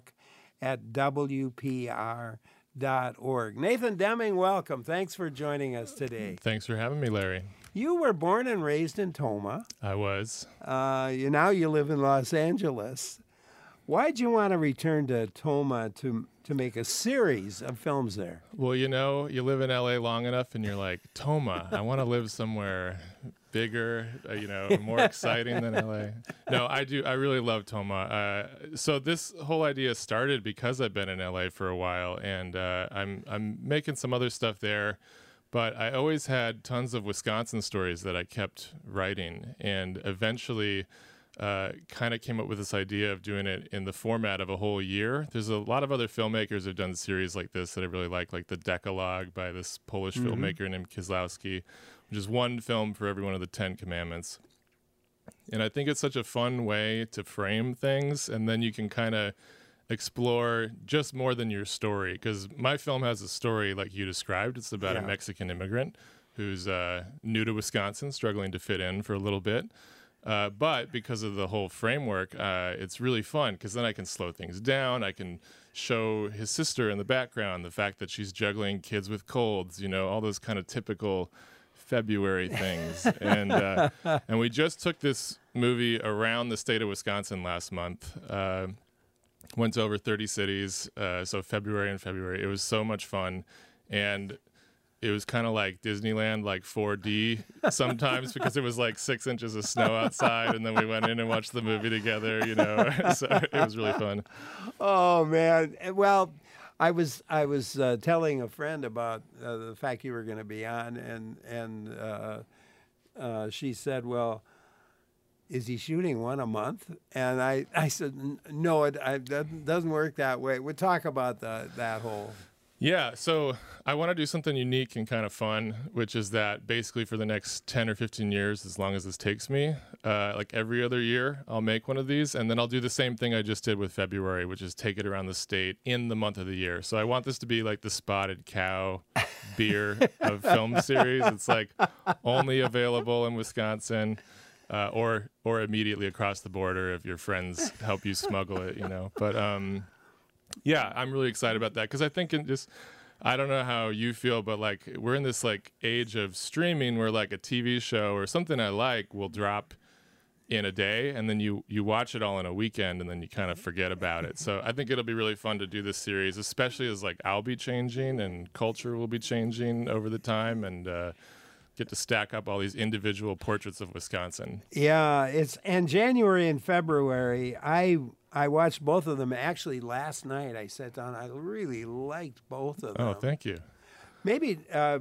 talk@wpr.org. Nathan Deming, welcome. Thanks for joining us today. Thanks for having me, Larry. You were born and raised in Toma. I was. Now you live in Los Angeles. Why'd you want to return to Toma to make a series of films there? Well, you live in LA long enough and you're like, Toma, I want to live somewhere bigger, more exciting than LA. No, I do. I really love Toma. So this whole idea started because I've been in LA for a while, and I'm making some other stuff there. But I always had tons of Wisconsin stories that I kept writing, and eventually kind of came up with this idea of doing it in the format of a whole year. There's a lot of other filmmakers who've done series like this that I really like The Decalogue by this Polish filmmaker named Kieslowski, which is one film for every one of the 10 Commandments. And I think it's such a fun way to frame things, and then you can kind of explore just more than your story, because my film has a story like you described. It's about a Mexican immigrant who's new to Wisconsin, struggling to fit in for a little bit. But because of the whole framework, it's really fun, because then I can slow things down. I can show his sister in the background, the fact that she's juggling kids with colds, all those kind of typical February things. And we just took this movie around the state of Wisconsin last month. Went to over 30 cities, so February. It was so much fun, and it was kind of like Disneyland, like 4D sometimes, because it was like 6 inches of snow outside, and then we went in and watched the movie together, so it was really fun. Oh, man. Well, I was telling a friend about the fact you were going to be on, and she said, well, is he shooting one a month? And I said, no, it doesn't work that way. We'll talk about that whole... Yeah, so I want to do something unique and kind of fun, which is that basically for the next 10 or 15 years, as long as this takes me, like every other year, I'll make one of these, and then I'll do the same thing I just did with February, which is take it around the state in the month of the year. So I want this to be like the Spotted Cow beer of film series. It's like only available in Wisconsin. Or immediately across the border if your friends help you smuggle it, But yeah, I'm really excited about that, because I think I don't know how you feel, but like we're in this like age of streaming where like a TV show or something I like will drop in a day, and then you watch it all in a weekend, and then you kind of forget about it. So I think it'll be really fun to do this series, especially as like I'll be changing and culture will be changing over the time, and get to stack up all these individual portraits of Wisconsin. Yeah, and January and February, I watched both of them. Actually, last night I sat down. I really liked both of them. Oh, thank you. Maybe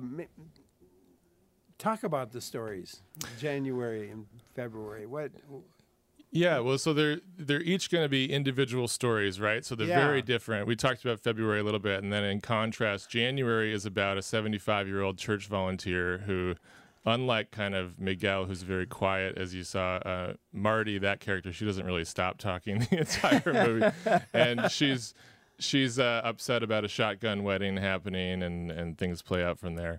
talk about the stories, January and February. What? Yeah, well, so they're each going to be individual stories, right? So they're very different. We talked about February a little bit, and then in contrast, January is about a 75-year-old church volunteer who, unlike kind of Miguel, who's very quiet, as you saw, Marty, that character, she doesn't really stop talking the entire movie, and she's upset about a shotgun wedding happening, and things play out from there.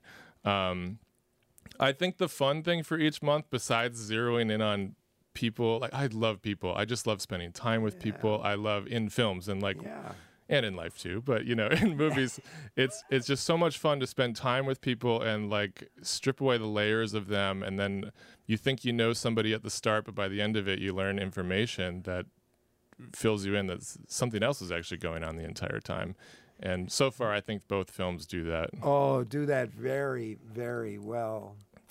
I think the fun thing for each month, besides zeroing in on people, like I love people. I just love spending time with people. I love in films and and in life too. But in movies, it's just so much fun to spend time with people and like strip away the layers of them. And then you think you know somebody at the start, but by the end of it, you learn information that fills you in that something else is actually going on the entire time. And so far, I think both films do that. Oh, do that very, very well.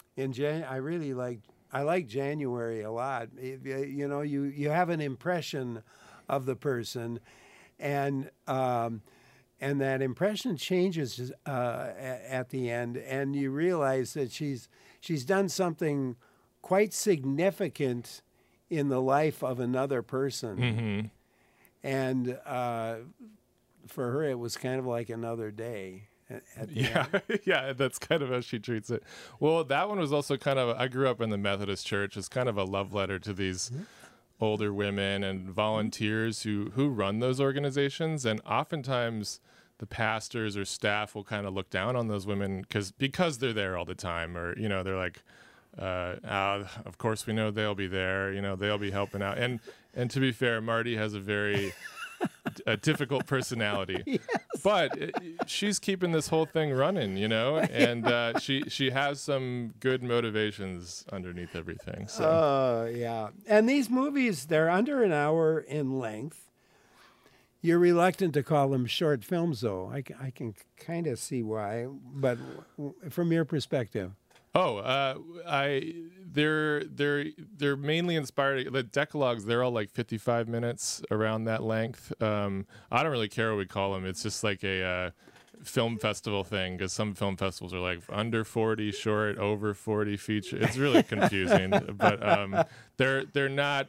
I like January a lot. You have an impression of the person, and that impression changes at the end, and you realize that she's done something quite significant in the life of another person, and for her it was kind of like another day. Yeah, that's kind of how she treats it. Well, that one was also kind of, I grew up in the Methodist Church. It's kind of a love letter to these older women and volunteers who run those organizations. And oftentimes the pastors or staff will kind of look down on those women because they're there all the time, or, they're like, of course we know they'll be there, they'll be helping out. And And to be fair, Marty has a very difficult personality, but she's keeping this whole thing running, and she has some good motivations underneath everything. So yeah. And these movies, they're under an hour in length. You're reluctant to call them short films, though. I can kind of see why, but from your perspective. They're mainly inspired. The Decalogues, they're all like 55 minutes, around that length. I don't really care what we call them. It's just like a film festival thing, because some film festivals are like under 40 short, over 40 feature. It's really confusing, but they're not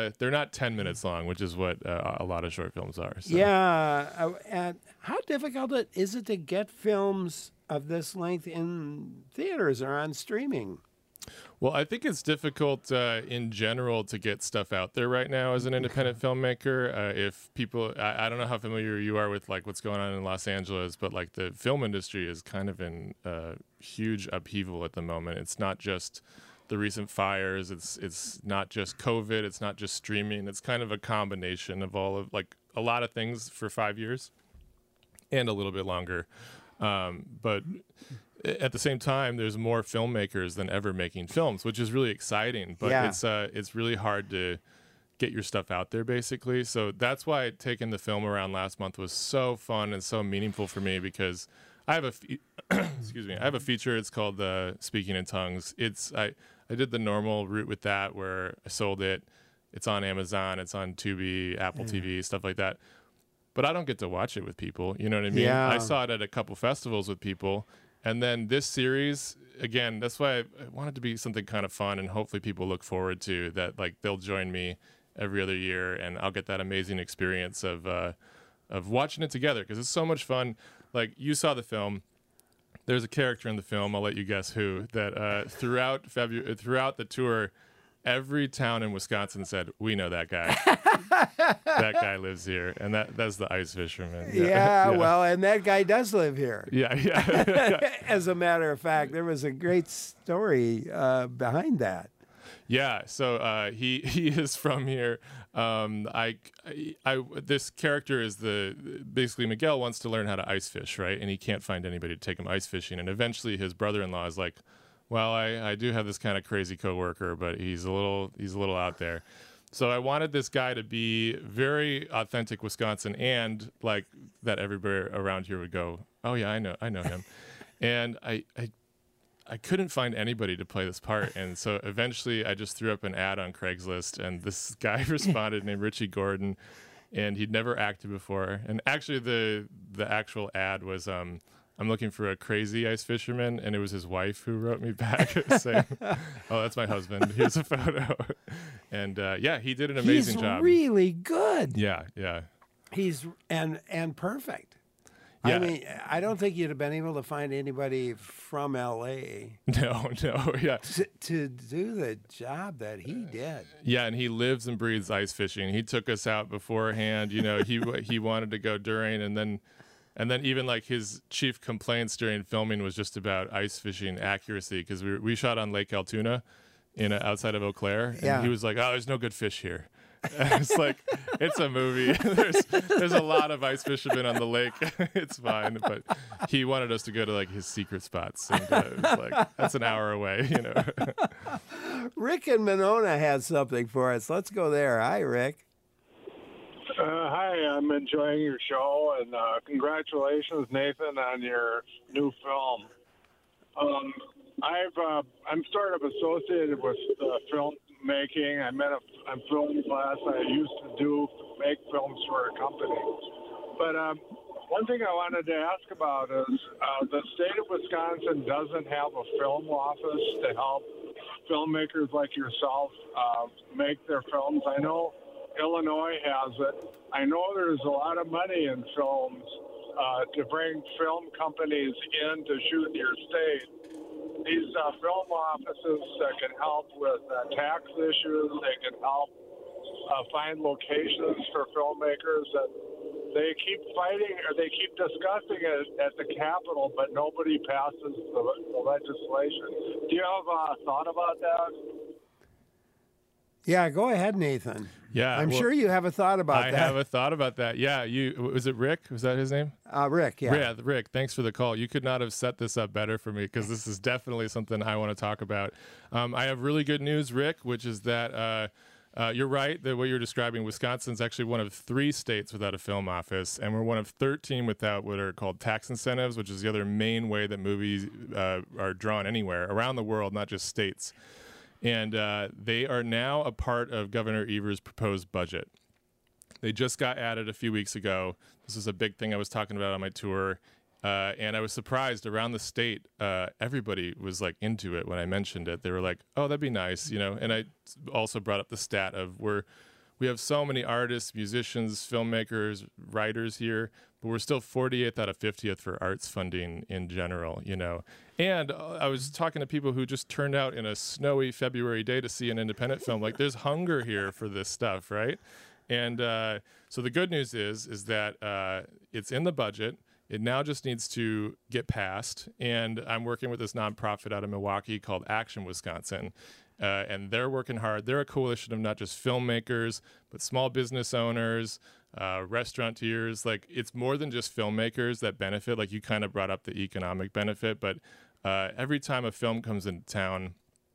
10 minutes long, which is what a lot of short films are. So. Yeah, and how difficult is it to get films of this length in theaters or on streaming? Well, I think it's difficult in general to get stuff out there right now as an independent filmmaker. If people, I don't know how familiar you are with like what's going on in Los Angeles, but like the film industry is kind of in huge upheaval at the moment. It's not just the recent fires. It's not just COVID. It's not just streaming. It's kind of a combination of all of like a lot of things for 5 years and a little bit longer. But at the same time, there's more filmmakers than ever making films, which is really exciting. But it's really hard to get your stuff out there, basically. So that's why taking the film around last month was so fun and so meaningful for me, because I have excuse me, I have a feature. It's called Speaking in Tongues. I did the normal route with that, where I sold it. It's on Amazon. It's on Tubi, Apple TV, stuff like that. But I don't get to watch it with people. You know what I mean? Yeah. I saw it at a couple festivals with people. And then this series, again, that's why I want it to be something kind of fun, and hopefully people look forward to that. Like, they'll join me every other year, and I'll get that amazing experience of watching it together, because it's so much fun. Like, you saw the film. There's a character in the film, I'll let you guess who, that throughout the tour, every town in Wisconsin said, "We know that guy. That guy lives here," and that's the ice fisherman. Yeah, well, and that guy does live here. Yeah. As a matter of fact, there was a great story behind that. Yeah, so he is from here. This character is basically Miguel wants to learn how to ice fish, right? And he can't find anybody to take him ice fishing. And eventually, his brother-in-law is like, "Well, I do have this kind of crazy coworker, but he's a little out there." So I wanted this guy to be very authentic Wisconsin, and like that everybody around here would go, "Oh yeah, I know him." And I couldn't find anybody to play this part, and so eventually I just threw up an ad on Craigslist, and this guy responded named Richie Gordon, and he'd never acted before. And actually the actual ad was I'm looking for a crazy ice fisherman, and it was his wife who wrote me back saying, "Oh, that's my husband. Here's a photo." And he did an amazing job. He's really good. Yeah. He's and perfect. Yeah. I mean, I don't think you'd have been able to find anybody from L.A. No, yeah. To do the job that he did. Yeah, and he lives and breathes ice fishing. He took us out beforehand. He wanted to go during, and then even like his chief complaints during filming was just about ice fishing accuracy, because we shot on Lake Altoona outside of Eau Claire, and he was like, "Oh, there's no good fish here." And it's like, it's a movie. There's a lot of ice fishermen on the lake. It's fine, but he wanted us to go to like his secret spots, and it was like, that's an hour away, Rick in Monona has something for us. Let's go there. Hi, Rick. Hi, I'm enjoying your show, and congratulations, Nathan, on your new film. I'm sort of associated with filmmaking. I'm film class. I used to make films for a company. But one thing I wanted to ask about is the state of Wisconsin doesn't have a film office to help filmmakers like yourself make their films. I know Illinois has it. I know there's a lot of money in films to bring film companies in to shoot in your state. These film offices can help with tax issues. They can help find locations for filmmakers. And they keep fighting, or they keep discussing it at the Capitol, but nobody passes the legislation. Do you have a thought about that? Yeah, go ahead, Nathan. Yeah, I'm well, sure you have a thought about I that. have a thought about that. Yeah, was it Rick? Was that his name? Rick, yeah. Yeah, Rick, thanks for the call. You could not have set this up better for me because this is definitely something I want to talk about. I have really good news, Rick, which is that you're right that what you're describing, Wisconsin's actually one of 3 states without a film office, and we're one of 13 without what are called tax incentives, which is the other main way that movies are drawn anywhere around the world, not just states. And they are now a part of Governor Evers' proposed budget. They just got added a few weeks ago. This is a big thing I was talking about on my tour. And I was surprised around the state, everybody was like into it when I mentioned it. They were like, oh, that'd be nice, you know. And I also brought up the stat of we have so many artists, musicians, filmmakers, writers here, but we're still 48th out of 50th for arts funding in general, you know. And I was talking to people who just turned out in a snowy February day to see an independent film. Like, there's hunger here for this stuff, right? And so the good news is that it's in the budget. It now just needs to get passed. And I'm working with this nonprofit out of Milwaukee called Action Wisconsin. And they're working hard. They're a coalition of not just filmmakers, but small business owners, restaurateurs. Like, it's more than just filmmakers that benefit. Like, you kind of brought up the economic benefit, but every time a film comes into town,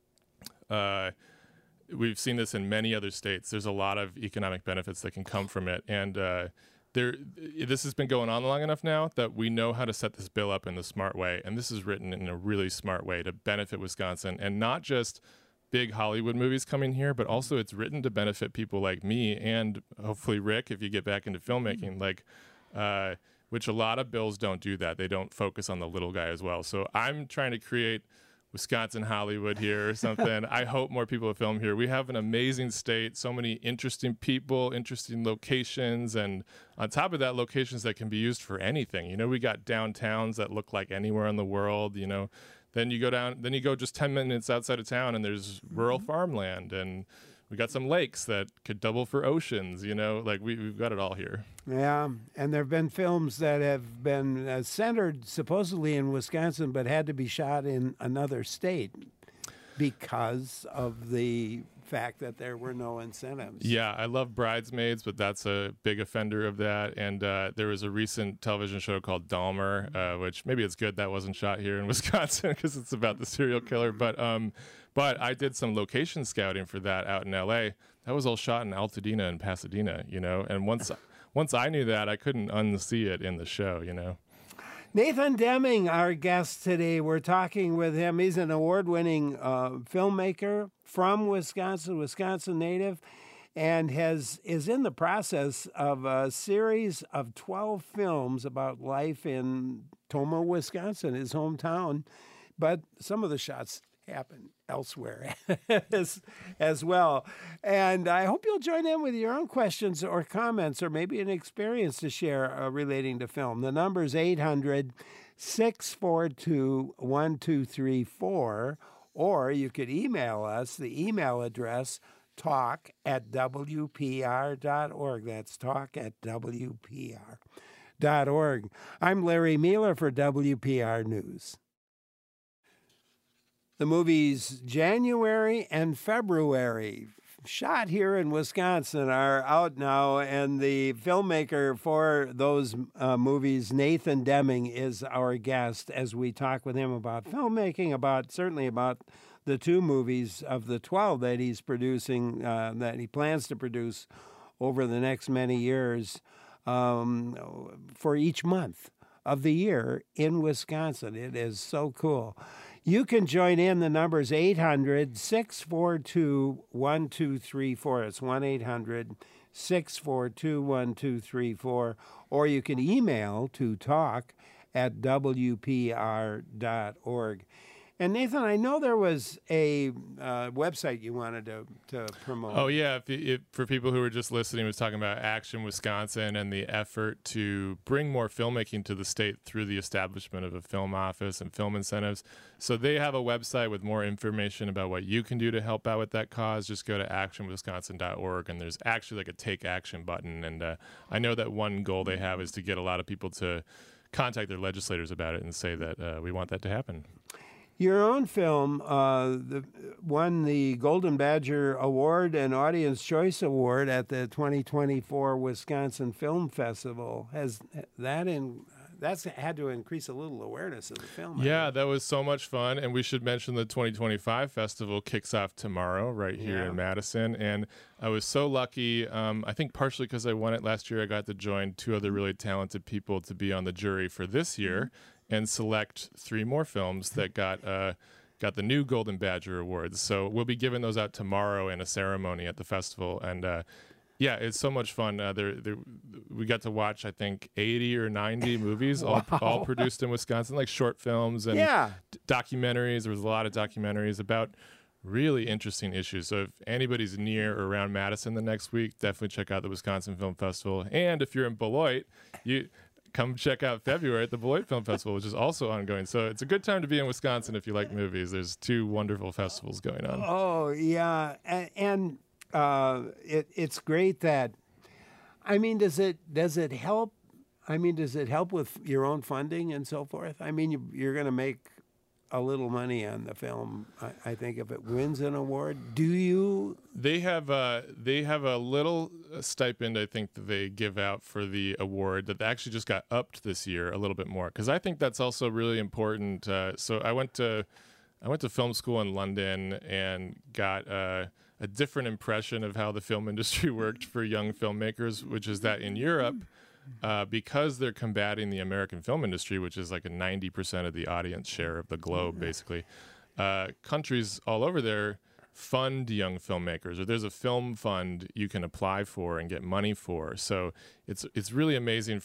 we've seen this in many other states. There's a lot of economic benefits that can come from it. And this has been going on long enough now that we know how to set this bill up in the smart way. And this is written in a really smart way to benefit Wisconsin, and not just big Hollywood movies coming here, but also it's written to benefit people like me and hopefully Rick, if you get back into filmmaking, which a lot of bills don't do that. They don't focus on the little guy as well. So I'm trying to create Wisconsin Hollywood here or something. I hope more people film here. We have an amazing state, so many interesting people, interesting locations, and on top of that, locations that can be used for anything. You know, we got downtowns that look like anywhere in the world, you know. Then you go just 10 minutes outside of town and there's rural farmland, and we got some lakes that could double for oceans, you know, like we've got it all here. Yeah, and there have been films that have been centered supposedly in Wisconsin but had to be shot in another state because of the fact that there were no incentives. Yeah, I love Bridesmaids, but that's a big offender of that. And there was a recent television show called Dahmer, which maybe it's good that wasn't shot here in Wisconsin because it's about the serial killer. But I did some location scouting for that out in LA. That was all shot in Altadena and Pasadena, you know. And once I knew that, I couldn't unsee it in the show, you know. Nathan Deming, our guest today. We're talking with him. He's an award-winning filmmaker from Wisconsin native, and is in the process of a series of 12 films about life in Tomah, Wisconsin, his hometown. But some of the shots happen elsewhere as well. And I hope you'll join in with your own questions or comments, or maybe an experience to share relating to film. The number is 800-642-1234, or you could email us. The email address, talk@wpr.org. That's talk@wpr.org. I'm Larry Mueller for WPR News. The movies January and February, shot here in Wisconsin, are out now, and the filmmaker for those movies, Nathan Deming, is our guest as we talk with him about filmmaking, certainly about the 2 movies of the 12 that he's producing, that he plans to produce over the next many years, for each month of the year in Wisconsin. It is so cool. You can join in. The number is 800-642-1234. It's 1-800-642-1234. Or you can email to talk@wpr.org. And Nathan, I know there was a website you wanted to promote. Oh, yeah. If for people who were just listening, I was talking about Action Wisconsin and the effort to bring more filmmaking to the state through the establishment of a film office and film incentives. So they have a website with more information about what you can do to help out with that cause. Just go to actionwisconsin.org, and there's actually like a take action button. And I know that one goal they have is to get a lot of people to contact their legislators about it and say that we want that to happen. Your own film won the Golden Badger Award and Audience Choice Award at the 2024 Wisconsin Film Festival. That's had to increase a little awareness of the film. Yeah, that was so much fun. And we should mention the 2025 festival kicks off tomorrow right here in Madison. And I was so lucky. I think partially because I won it last year, I got to join 2 other really talented people to be on the jury for this year and select 3 more films that got the new Golden Badger Awards. So we'll be giving those out tomorrow in a ceremony at the festival. And yeah, it's so much fun. We got to watch, I think, 80 or 90 movies, all produced in Wisconsin, like short films and documentaries. There was a lot of documentaries about really interesting issues. So if anybody's near or around Madison the next week, definitely check out the Wisconsin Film Festival. And if you're in Beloit, you come check out February at the Beloit Film Festival, which is also ongoing. So it's a good time to be in Wisconsin if you like movies. There's 2 wonderful festivals going on. Oh, yeah. And it's great that, I mean, does it help? I mean, does it help with your own funding and so forth? I mean, you're going to make a little money on the film, I think, if it wins an award. Do you? They have a little stipend, I think, that they give out for the award that actually just got upped this year a little bit more, because I think that's also really important. So I went to film school in London and got a different impression of how the film industry worked for young filmmakers, which is that in Europe, because they're combating the American film industry, which is like a 90% of the audience share of the globe, basically, countries all over there fund young filmmakers, or there's a film fund you can apply for and get money for. So it's really amazing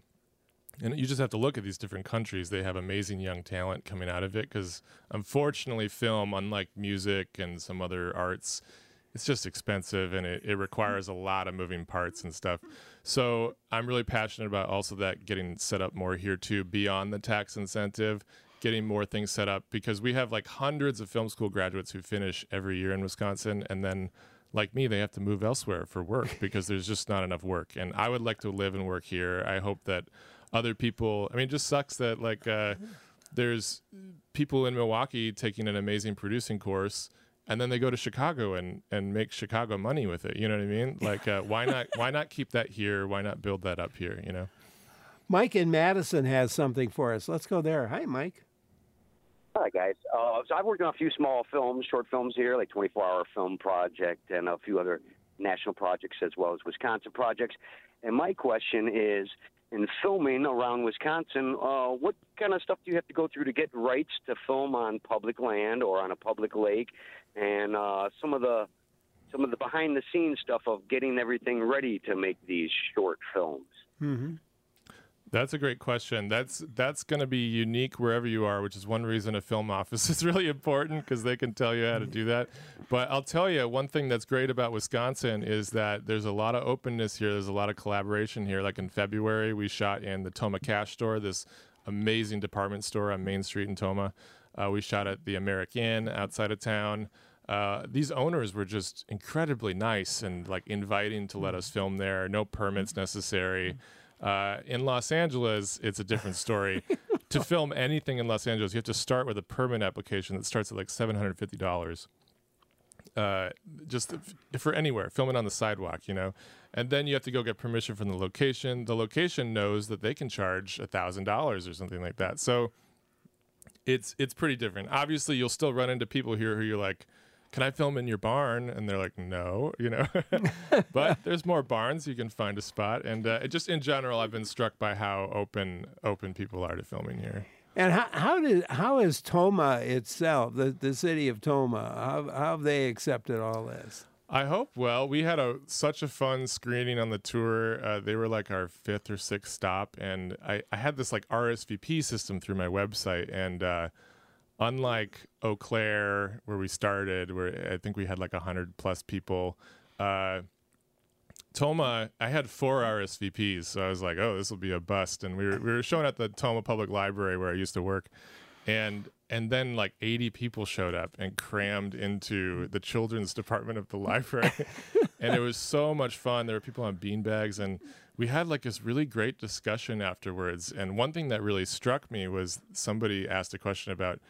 and you just have to look at these different countries. They have amazing young talent coming out of it, because unfortunately film, unlike music and some other arts, it's just expensive and it requires a lot of moving parts and stuff. So I'm really passionate about also that getting set up more here too, beyond the tax incentive, getting more things set up, because we have like hundreds of film school graduates who finish every year in Wisconsin, and then like me, they have to move elsewhere for work because there's just not enough work. And I would like to live and work here. I hope that other people, I mean, it just sucks that like there's people in Milwaukee taking an amazing producing course, and then they go to Chicago and make Chicago money with it. You know what I mean? Like, why not keep that here? Why not build that up here? You know. Mike in Madison has something for us. Let's go there. Hi, Mike. Hi, guys. So I've worked on a few small films, short films here, like 24-Hour Film Project and a few other national projects as well as Wisconsin projects. And my question is, in filming around Wisconsin, what kind of stuff do you have to go through to get rights to film on public land or on a public lake, and some of the behind-the-scenes stuff of getting everything ready to make these short films? Mm-hmm. That's a great question. That's going to be unique wherever you are, which is one reason a film office is really important, because they can tell you how to do that. But I'll tell you, one thing that's great about Wisconsin is that there's a lot of openness here. There's a lot of collaboration here. Like in February, we shot in the Toma Cash Store, this amazing department store on Main Street in Toma. We shot at the American outside of town. These owners were just incredibly nice and like inviting to let us film there. No permits necessary. In Los Angeles, it's a different story. To film anything in Los Angeles, you have to start with a permit application that starts at like $750. Just for anywhere, filming on the sidewalk, you know. And then you have to go get permission from the location. The location knows that they can charge $1,000 or something like that. So it's pretty different. Obviously, you'll still run into people here who you're like, can I film in your barn? And they're like, no, you know. But there's more barns. You can find a spot. And just in general, I've been struck by how open people are to filming here. And how is Toma itself, the city of Toma, how have they accepted all this? I hope well. We had such a fun screening on the tour. They were like our 5th or 6th stop. And I had this like RSVP system through my website. And unlike Eau Claire, where we started, where I think we had like 100+ people, Toma, I had 4 RSVPs, so I was like, oh, this will be a bust. And we were showing at the Toma Public Library where I used to work, and then like 80 people showed up and crammed into the children's department of the library. And it was so much fun. There were people on beanbags, and we had like this really great discussion afterwards. And one thing that really struck me was somebody asked a question about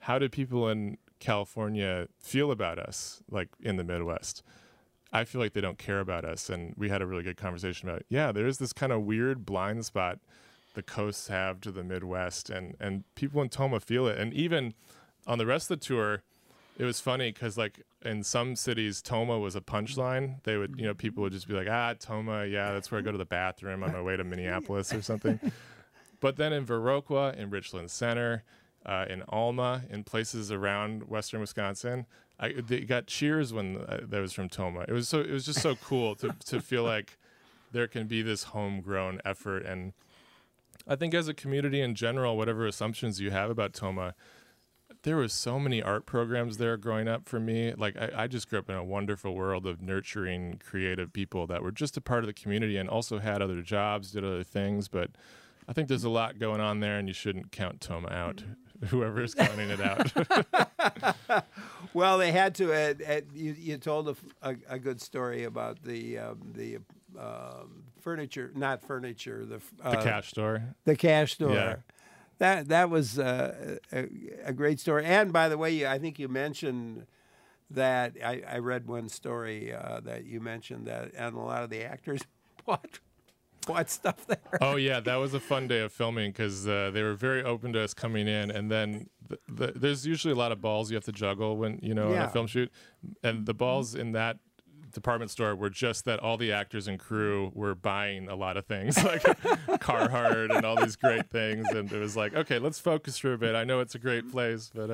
how do people in California feel about us, like in the Midwest? I feel like they don't care about us. And we had a really good conversation about, yeah, there's this kind of weird blind spot the coasts have to the Midwest, and people in Toma feel it. And even on the rest of the tour, it was funny because, like, in some cities, Toma was a punchline. They would, people would just be like, Toma, yeah, that's where I go to the bathroom on my way to Minneapolis or something. But then in Viroqua, in Richland Center, in Alma, in places around western Wisconsin, they got cheers when that was from Toma. It was just so cool to feel like there can be this homegrown effort. And I think as a community in general, whatever assumptions you have about Toma, there was so many art programs there growing up for me. Like I just grew up in a wonderful world of nurturing creative people that were just a part of the community and also had other jobs, did other things. But I think there's a lot going on there, and you shouldn't count Toma out. Whoever's counting it out. Well, they had to. You told a good story about the furniture, not furniture. The cash store. The cash store. Yeah. That was a great story. And by the way, I think you mentioned that I read one story that you mentioned that, and a lot of the actors bought stuff there. Oh yeah, that was a fun day of filming because they were very open to us coming in, and then there's usually a lot of balls you have to juggle when on a film shoot, and the balls in that department store were just that all the actors and crew were buying a lot of things like Carhartt and all these great things, and it was like, okay, let's focus for a bit. I know it's a great place, but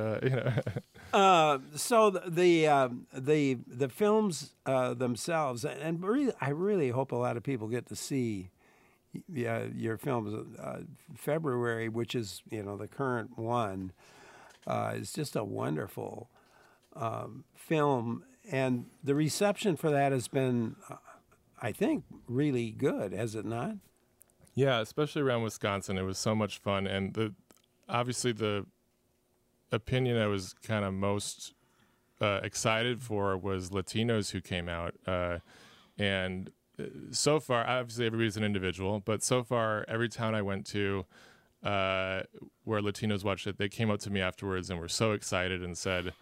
So the films themselves, and really, I really hope a lot of people get to see your films. February, which is the current one, is just a wonderful film. And the reception for that has been, I think, really good, has it not? Yeah, especially around Wisconsin. It was so much fun. And obviously the opinion I was kind of most excited for was Latinos who came out. And so far, obviously everybody's an individual, but so far, every town I went to where Latinos watched it, they came up to me afterwards and were so excited and said,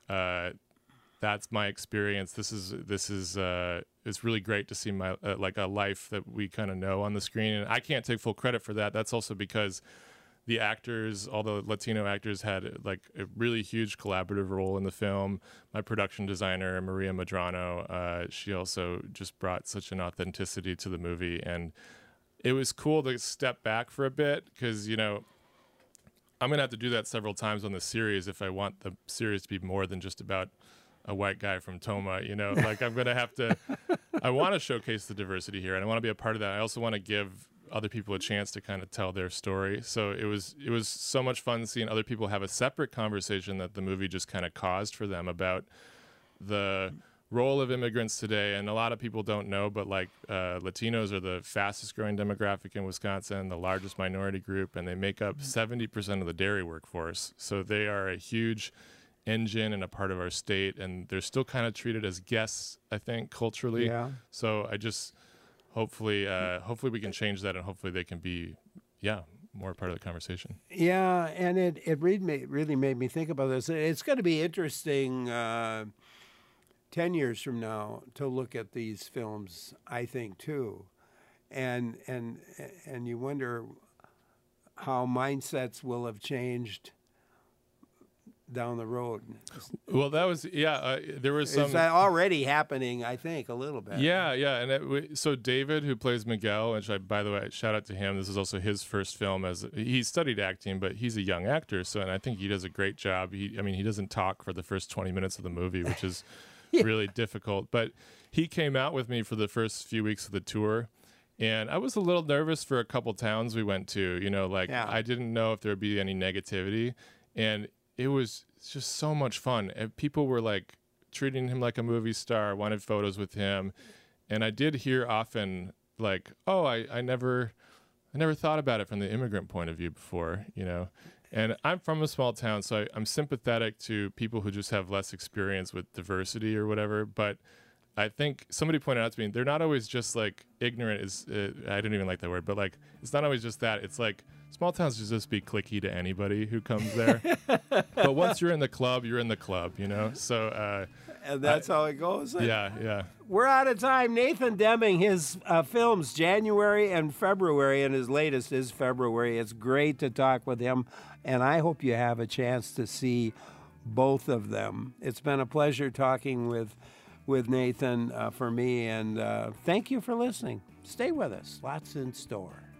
that's my experience. This is it's really great to see my like a life that we kind of know on the screen, and I can't take full credit for that. That's also because the actors, all the Latino actors, had like a really huge collaborative role in the film. My production designer, Maria Madrano, she also just brought such an authenticity to the movie, and it was cool to step back for a bit because I'm gonna have to do that several times on the series if I want the series to be more than just about a white guy from Toma, like I'm going to have to, I want to showcase the diversity here and I want to be a part of that. I also want to give other people a chance to kind of tell their story. So it was so much fun seeing other people have a separate conversation that the movie just kind of caused for them about the role of immigrants today. And a lot of people don't know, but like Latinos are the fastest growing demographic in Wisconsin, the largest minority group, and they make up 70% of the dairy workforce. So they are a huge engine and a part of our state, and they're still kind of treated as guests, I think, culturally. Yeah. So I just hopefully we can change that, and hopefully they can be more part of the conversation. Yeah, and it really made me think about this. It's going to be interesting 10 years from now to look at these films, I think, too, and you wonder how mindsets will have changed down the road. Well, that was there was some. Is that already happening? I think a little bit. Yeah, and so David, who plays Miguel, which by the way, shout out to him. This is also his first film. He studied acting, but he's a young actor, and I think he does a great job. He doesn't talk for the first 20 minutes of the movie, which is really difficult. But he came out with me for the first few weeks of the tour. And I was a little nervous for a couple towns we went to. I didn't know if there would be any negativity, and it was just so much fun. And people were like treating him like a movie star, wanted photos with him. And I did hear often like, oh, I never thought about it from the immigrant point of view before, And I'm from a small town, so I'm sympathetic to people who just have less experience with diversity or whatever. But I think somebody pointed out to me, they're not always just like ignorant is, I didn't even like that word, but like, it's not always just that. It's like small towns should just be cliquey to anybody who comes there. But once you're in the club, you're in the club, you know? So, and that's how it goes. Yeah. We're out of time. Nathan Deming, his films, January and February, and his latest is February. It's great to talk with him, and I hope you have a chance to see both of them. It's been a pleasure talking with Nathan for me, and thank you for listening. Stay with us. Lots in store.